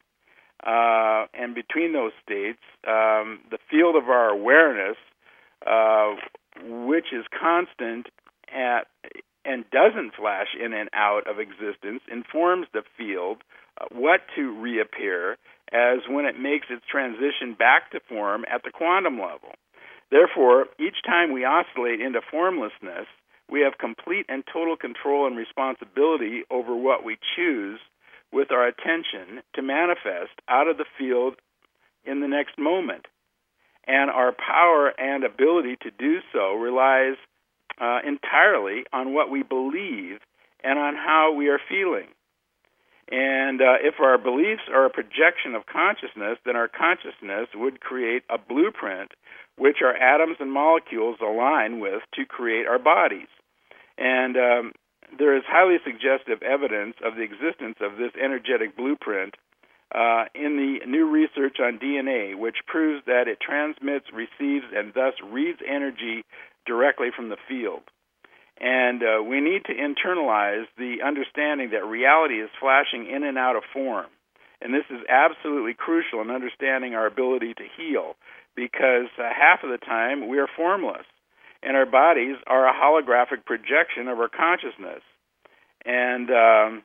uh, and between those states, um, the field of our awareness, uh, which is constant at, and doesn't flash in and out of existence, informs the field uh, what to reappear as when it makes its transition back to form at the quantum level. Therefore, each time we oscillate into formlessness, we have complete and total control and responsibility over what we choose with our attention to manifest out of the field in the next moment. And our power and ability to do so relies uh, entirely on what we believe and on how we are feeling. And uh, if our beliefs are a projection of consciousness, then our consciousness would create a blueprint which our atoms and molecules align with to create our bodies. And um, there is highly suggestive evidence of the existence of this energetic blueprint uh, in the new research on D N A, which proves that it transmits, receives, and thus reads energy directly from the field. And uh, we need to internalize the understanding that reality is flashing in and out of form. And this is absolutely crucial in understanding our ability to heal, because uh, half of the time we are formless, and our bodies are a holographic projection of our consciousness. And um,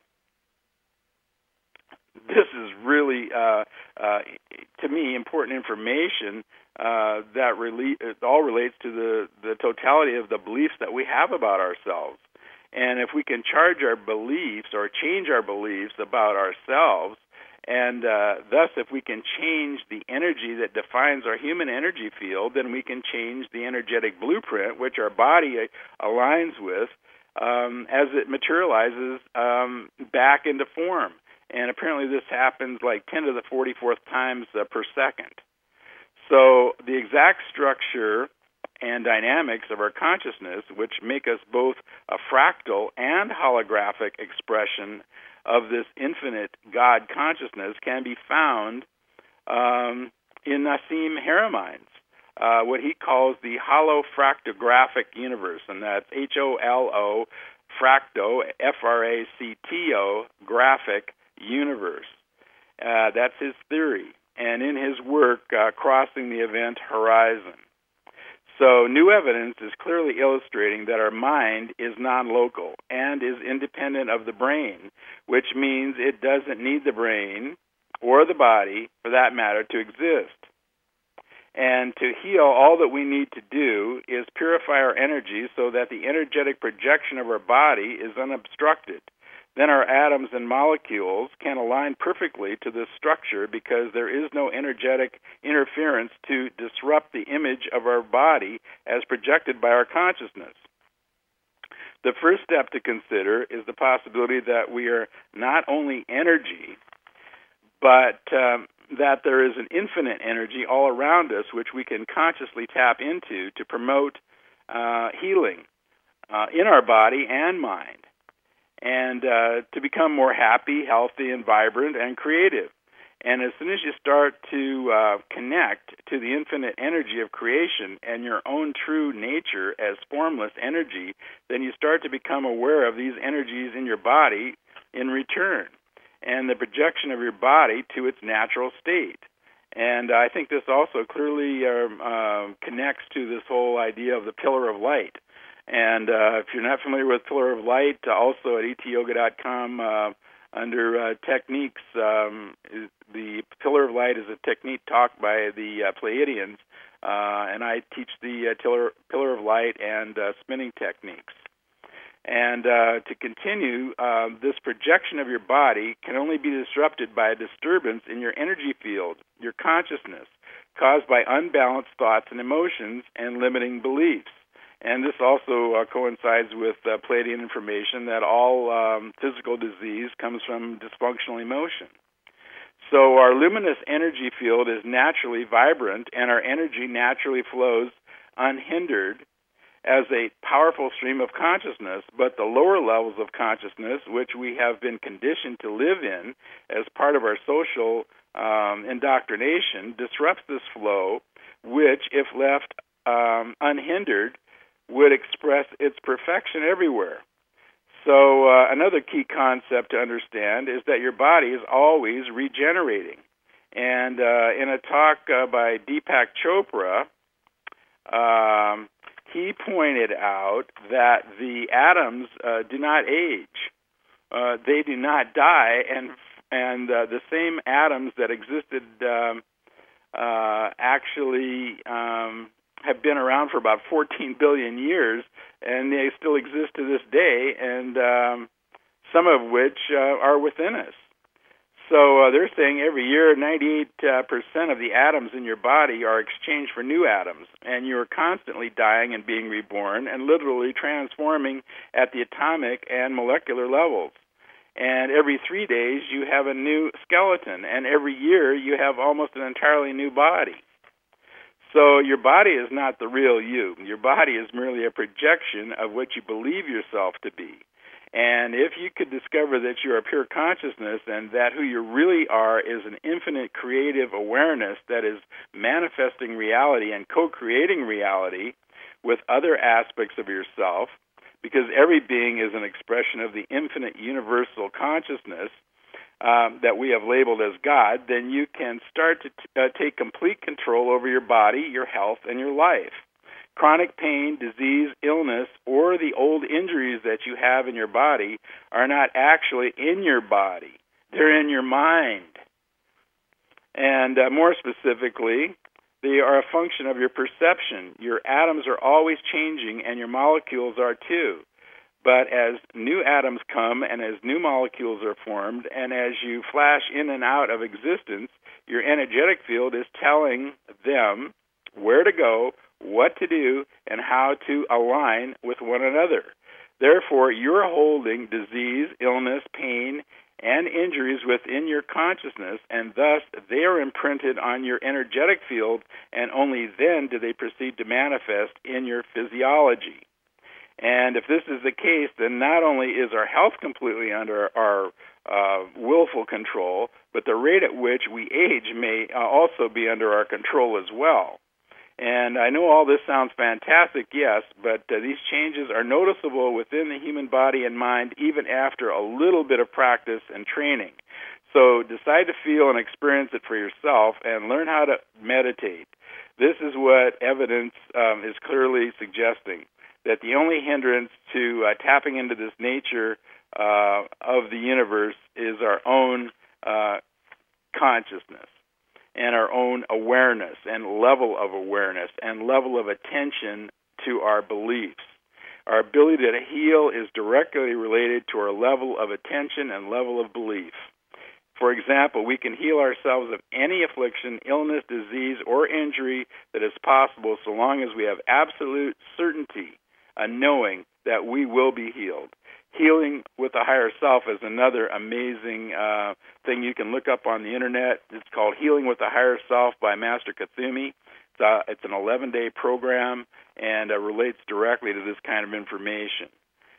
this is really, uh, uh, to me, important information uh, that rele- it all relates to the, the totality of the beliefs that we have about ourselves. And if we can charge our beliefs or change our beliefs about ourselves, and uh, thus if we can change the energy that defines our human energy field, then we can change the energetic blueprint which our body aligns with um, as it materializes um, back into form. And apparently this happens like ten to the forty-fourth times uh, per second. So the exact structure and dynamics of our consciousness, which make us both a fractal and holographic expression of this infinite God consciousness, can be found um, in Nassim Haramein, uh, what he calls the holofractographic universe, and that's H O L O, fracto, F R A C T O, graphic universe. Uh, that's his theory. And in his work, uh, Crossing the Event Horizon. So new evidence is clearly illustrating that our mind is non-local and is independent of the brain, which means it doesn't need the brain or the body, for that matter, to exist. And to heal, all that we need to do is purify our energy so that the energetic projection of our body is unobstructed. Then our atoms and molecules can align perfectly to this structure because there is no energetic interference to disrupt the image of our body as projected by our consciousness. The first step to consider is the possibility that we are not only energy, but um, that there is an infinite energy all around us which we can consciously tap into to promote uh, healing uh, in our body and mind, and uh, to become more happy, healthy, and vibrant and creative. And as soon as you start to uh, connect to the infinite energy of creation and your own true nature as formless energy, then you start to become aware of these energies in your body in return, and the projection of your body to its natural state. And I think this also clearly uh, uh, connects to this whole idea of the pillar of light. And uh, if you're not familiar with Pillar of Light, uh, also at e t yoga dot com, uh, under uh, techniques, um, the Pillar of Light is a technique taught by the uh, Pleiadians, uh, and I teach the uh, pillar, pillar of Light and uh, spinning techniques. And uh, to continue, uh, this projection of your body can only be disrupted by a disturbance in your energy field, your consciousness, caused by unbalanced thoughts and emotions and limiting beliefs. And this also uh, coincides with uh, Pleiadian information that all um, physical disease comes from dysfunctional emotion. So our luminous energy field is naturally vibrant, and our energy naturally flows unhindered as a powerful stream of consciousness, but the lower levels of consciousness, which we have been conditioned to live in as part of our social um, indoctrination, disrupts this flow, which, if left um, unhindered, would express its perfection everywhere. So uh, another key concept to understand is that your body is always regenerating. And uh, in a talk uh, by Deepak Chopra, um, he pointed out that the atoms uh, do not age. Uh, they do not die, and and uh, the same atoms that existed um, uh, actually um, have been around for about fourteen billion years, and they still exist to this day, and um, some of which uh, are within us. So uh, they're saying every year ninety-eight percent of the atoms in your body are exchanged for new atoms, and you're constantly dying and being reborn and literally transforming at the atomic and molecular levels. And every three days, you have a new skeleton. And every year, you have almost an entirely new body. So your body is not the real you. Your body is merely a projection of what you believe yourself to be. And if you could discover that you're a pure consciousness and that who you really are is an infinite creative awareness that is manifesting reality and co-creating reality with other aspects of yourself, because every being is an expression of the infinite universal consciousness um, that we have labeled as God, then you can start to t- uh, take complete control over your body, your health, and your life. Chronic pain, disease, illness, or the old injuries that you have in your body are not actually in your body. They're in your mind. And uh, more specifically, they are a function of your perception. Your atoms are always changing, and your molecules are too. But as new atoms come and as new molecules are formed, and as you flash in and out of existence, your energetic field is telling them where to go, what to do, and how to align with one another. Therefore, you're holding disease, illness, pain, and injuries within your consciousness, and thus they are imprinted on your energetic field, and only then do they proceed to manifest in your physiology. And if this is the case, then not only is our health completely under our uh, willful control, but the rate at which we age may uh, also be under our control as well. And I know all this sounds fantastic, yes, but uh, these changes are noticeable within the human body and mind even after a little bit of practice and training. So decide to feel and experience it for yourself and learn how to meditate. This is what evidence um, is clearly suggesting, that the only hindrance to uh, tapping into this nature uh, of the universe is our own uh, consciousness, and our own awareness and level of awareness and level of attention to our beliefs. Our ability to heal is directly related to our level of attention and level of belief. For example, we can heal ourselves of any affliction, illness, disease, or injury that is possible so long as we have absolute certainty, a knowing that we will be healed. Healing with the higher self is another amazing uh, thing you can look up on the internet. It's called Healing with the Higher Self by Master Kuthumi. It's, uh, it's an eleven-day program and uh, relates directly to this kind of information.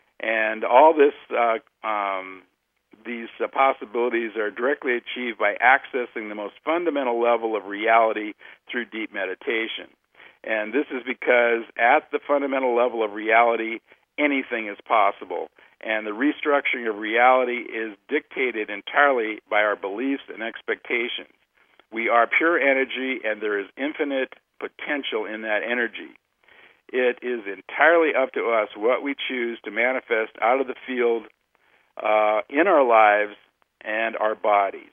And all this, uh, um, these uh, possibilities are directly achieved by accessing the most fundamental level of reality through deep meditation. And this is because at the fundamental level of reality, anything is possible. And the restructuring of reality is dictated entirely by our beliefs and expectations. We are pure energy, and there is infinite potential in that energy. It is entirely up to us what we choose to manifest out of the field uh, in our lives and our bodies.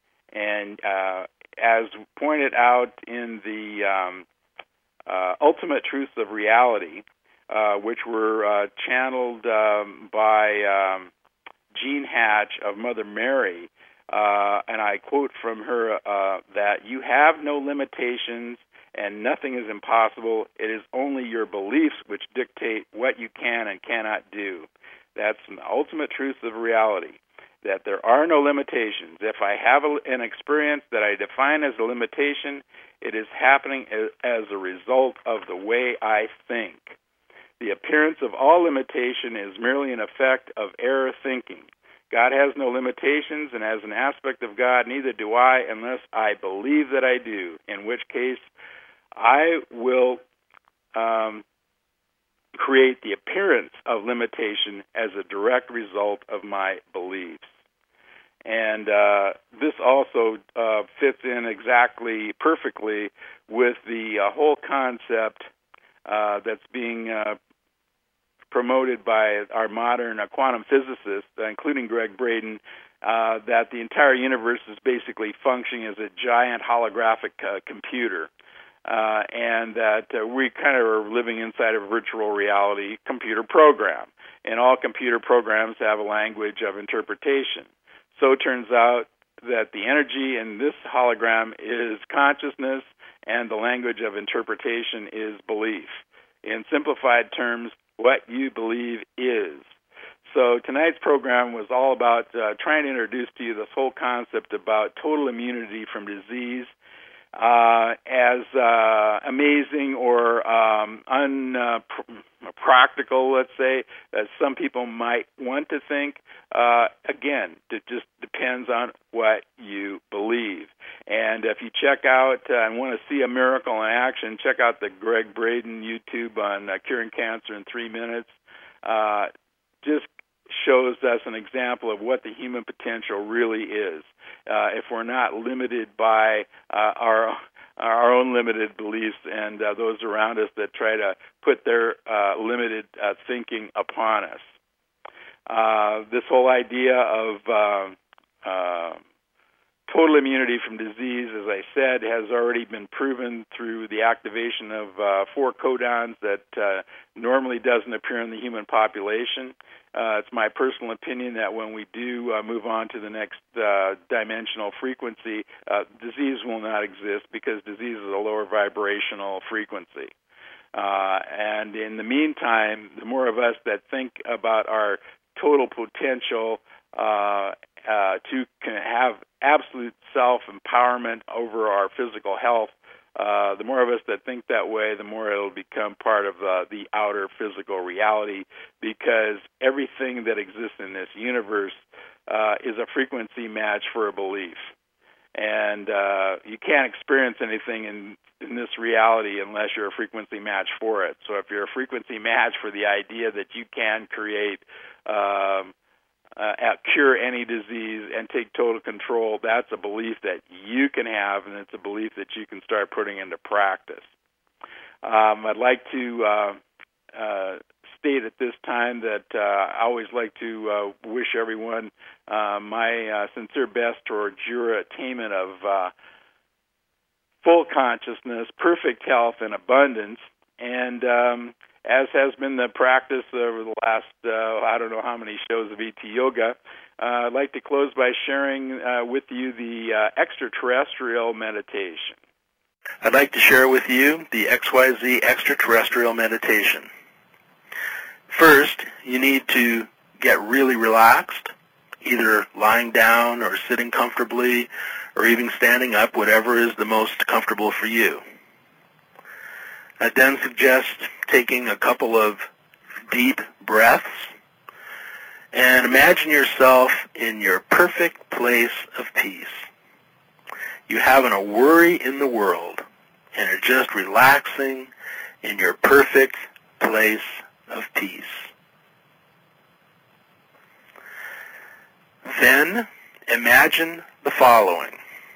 And uh, as pointed out in the um, uh, Ultimate Truths of Reality, Uh, which were uh, channeled um, by um, Jean Hatch of Mother Mary, uh, and I quote from her uh, that you have no limitations and nothing is impossible. It is only your beliefs which dictate what you can and cannot do. That's the ultimate truth of reality, that there are no limitations. If I have a, an experience that I define as a limitation, it is happening as, as a result of the way I think. The appearance of all limitation is merely an effect of error thinking. God has no limitations, and as an aspect of God, neither do I unless I believe that I do, in which case I will um, create the appearance of limitation as a direct result of my beliefs. And uh, this also uh, fits in exactly perfectly with the uh, whole concept Uh, that's being uh, promoted by our modern uh, quantum physicists, uh, including Greg Braden, uh, that the entire universe is basically functioning as a giant holographic uh, computer, uh, and that uh, we kind of are living inside a virtual reality computer program. And all computer programs have a language of interpretation. So it turns out that the energy in this hologram is consciousness, and the language of interpretation is belief. In simplified terms, what you believe is. so tonight's program was all about uh, trying to introduce to you this whole concept about total immunity from disease. Uh, as uh, amazing or um, unpractical, uh, let's say, as some people might want to think, uh, again, it just depends on what you believe. And if you check out uh, and want to see a miracle in action, check out the Greg Braden YouTube on uh, Curing Cancer in Three Minutes. Uh, just shows us an example of what the human potential really is. Uh, if we're not limited by uh, our our own limited beliefs and uh, those around us that try to put their uh, limited uh, thinking upon us. Uh, this whole idea of uh, uh, total immunity from disease, as I said, has already been proven through the activation of uh, four codons that uh, normally doesn't appear in the human population. Uh, it's my personal opinion that when we do uh, move on to the next uh, dimensional frequency, uh, disease will not exist because disease is a lower vibrational frequency. Uh, and in the meantime, the more of us that think about our total potential uh, uh, to have absolute self-empowerment over our physical health, Uh, the more of us that think that way, the more it'll become part of uh, the outer physical reality, because everything that exists in this universe uh, is a frequency match for a belief. And uh, you can't experience anything in, in this reality unless you're a frequency match for it. So if you're a frequency match for the idea that you can create um, Uh, cure any disease and take total control, that's a belief that you can have, and it's a belief that you can start putting into practice. Um, I'd like to uh, uh, state at this time that uh, I always like to uh, wish everyone uh, my uh, sincere best towards your attainment of uh, full consciousness, perfect health, and abundance. And um, as has been the practice over the last, uh, I don't know how many shows of E T Yoga, uh, I'd like to close by sharing uh, with you the uh, extraterrestrial meditation. I'd like to share with you the X Y Z extraterrestrial meditation. First, you need to get really relaxed, either lying down or sitting comfortably or even standing up, whatever is the most comfortable for you. I then suggest taking a couple of deep breaths and imagine yourself in your perfect place of peace. You haven't a worry in the world and are just relaxing in your perfect place of peace. Then imagine the following.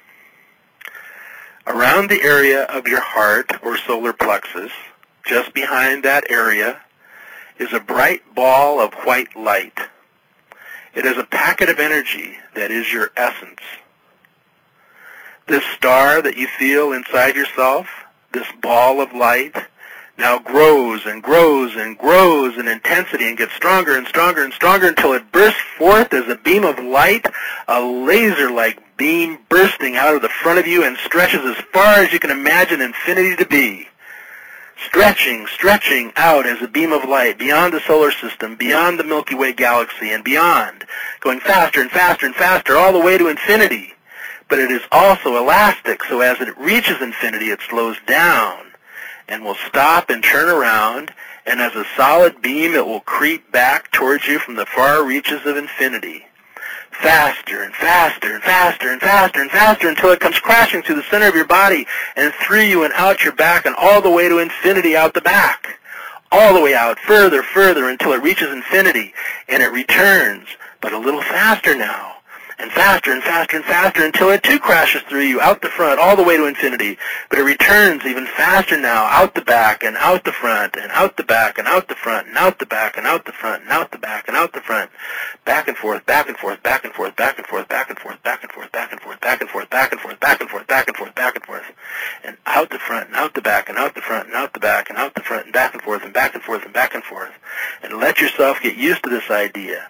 Around the area of your heart or solar plexus, just behind that area, is a bright ball of white light. It is a packet of energy that is your essence. This star that you feel inside yourself, this ball of light, now grows and grows and grows in intensity and gets stronger and stronger and stronger until it bursts forth as a beam of light, a laser-like beam bursting out of the front of you and stretches as far as you can imagine infinity to be. Stretching, stretching out as a beam of light beyond the solar system, beyond the Milky Way galaxy, and beyond, going faster and faster and faster all the way to infinity. But it is also elastic, so as it reaches infinity, it slows down and will stop and turn around, and as a solid beam, it will creep back towards you from the far reaches of infinity. Faster and faster and faster and faster and faster until it comes crashing through the center of your body and through you and out your back and all the way to infinity out the back. All the way out, further, further until it reaches infinity, and it returns, but a little faster now. And faster and faster and faster until it too crashes through you, out the front, all the way to infinity. But it returns even faster now, out the back and out the front and out the back and out the front and out the back and out the front and out the back and out the front. Back and forth, back and forth, back and forth, back and forth, back and forth, back and forth, back and forth, back and forth, back and forth, back and forth, back and forth, back and forth. And out the front and out the back and out the front and out the back and out the front and back and forth and back and forth and back and forth. And let yourself get used to this idea.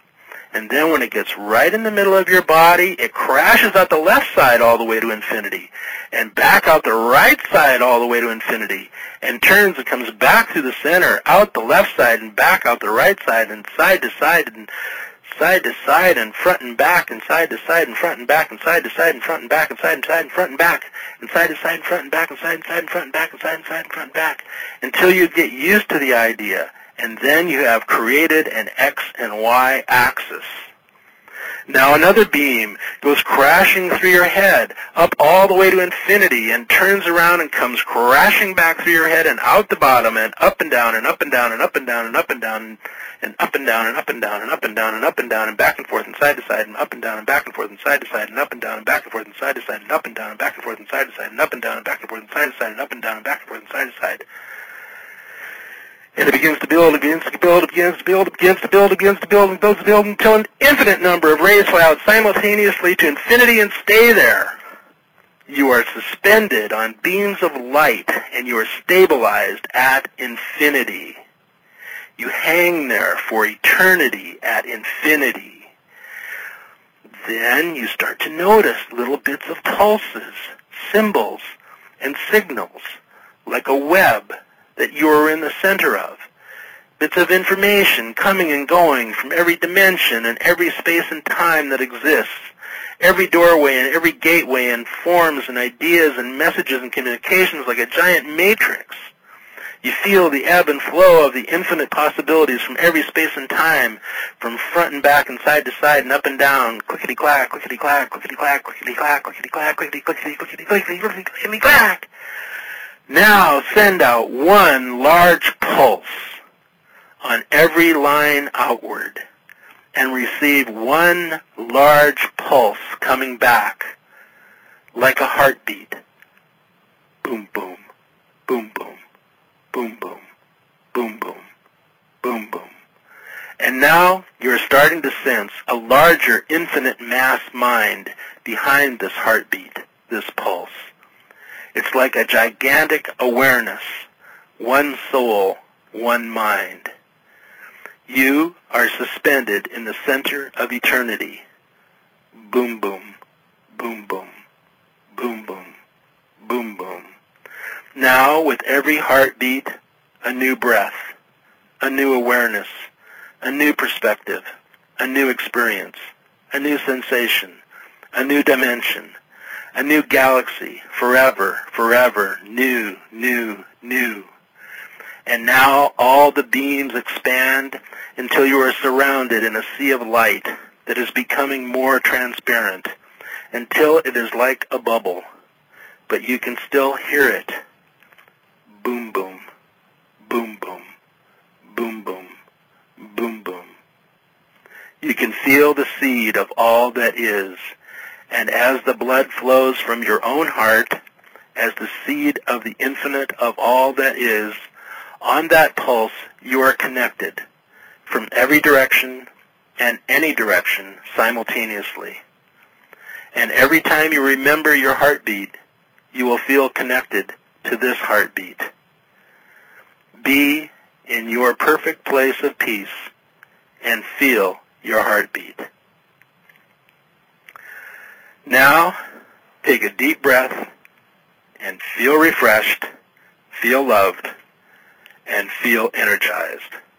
And then when it gets right in the middle of your body, it crashes out the left side all the way to infinity, and back out the right side all the way to infinity, and turns and comes back through the center, out the left side and back out the right side, and side to side and side to side and front and back, and side to side and front and back, and side to side and front and back, and side and side and front and back, and side to side and front and back, and side and side and front and back, and side and side and front and back, until you get used to the idea. And then you have created an X and Y axis. Now another beam goes crashing through your head, up all the way to infinity, and turns around and comes crashing back through your head and out the bottom, and up and down and up and down and up and down and up and down and up and down and up and down and up and down and up and down and back and forth and side to side and up and down and back and forth and side to side and up and down and back and forth and side to side and up and down and back and forth and side to side and up and down and back and forth and side to side and up and down and back and forth and side to side. And it begins to build, it begins to build, it begins to build, it begins to build, it begins to build, and builds to build until an infinite number of rays fly out simultaneously to infinity and stay there. You are suspended on beams of light, and you are stabilized at infinity. You hang there for eternity at infinity. Then you start to notice little bits of pulses, symbols, and signals, like a web that you are in the center of. Bits of information coming and going from every dimension and every space and time that exists. Every doorway and every gateway and forms and ideas and messages and communications like a giant matrix. You feel the ebb and flow of the infinite possibilities from every space and time, from front and back and side to side and up and down, clickety-clack, clickety-clack, clickety-clack, clickety-clack, clickety-clack, clickety-clickety, clickety-clickety, clickety-clack. Now send out one large pulse on every line outward, and receive one large pulse coming back like a heartbeat. Boom, boom, boom, boom, boom, boom, boom, boom, boom, boom. And now you're starting to sense a larger infinite mass mind behind this heartbeat, this pulse. It's like a gigantic awareness, one soul, one mind. You are suspended in the center of eternity. Boom, boom, boom, boom, boom, boom, boom, boom. Now, with every heartbeat, a new breath, a new awareness, a new perspective, a new experience, a new sensation, a new dimension, a new galaxy, forever, forever, new, new, new. And now all the beams expand until you are surrounded in a sea of light that is becoming more transparent, until it is like a bubble, but you can still hear it. Boom, boom, boom, boom, boom, boom, boom, boom. You can feel the seed of all that is, and as the blood flows from your own heart, as the seed of the infinite of all that is, on that pulse you are connected from every direction and any direction simultaneously. And every time you remember your heartbeat, you will feel connected to this heartbeat. Be in your perfect place of peace and feel your heartbeat. Now, take a deep breath and feel refreshed, feel loved, and feel energized.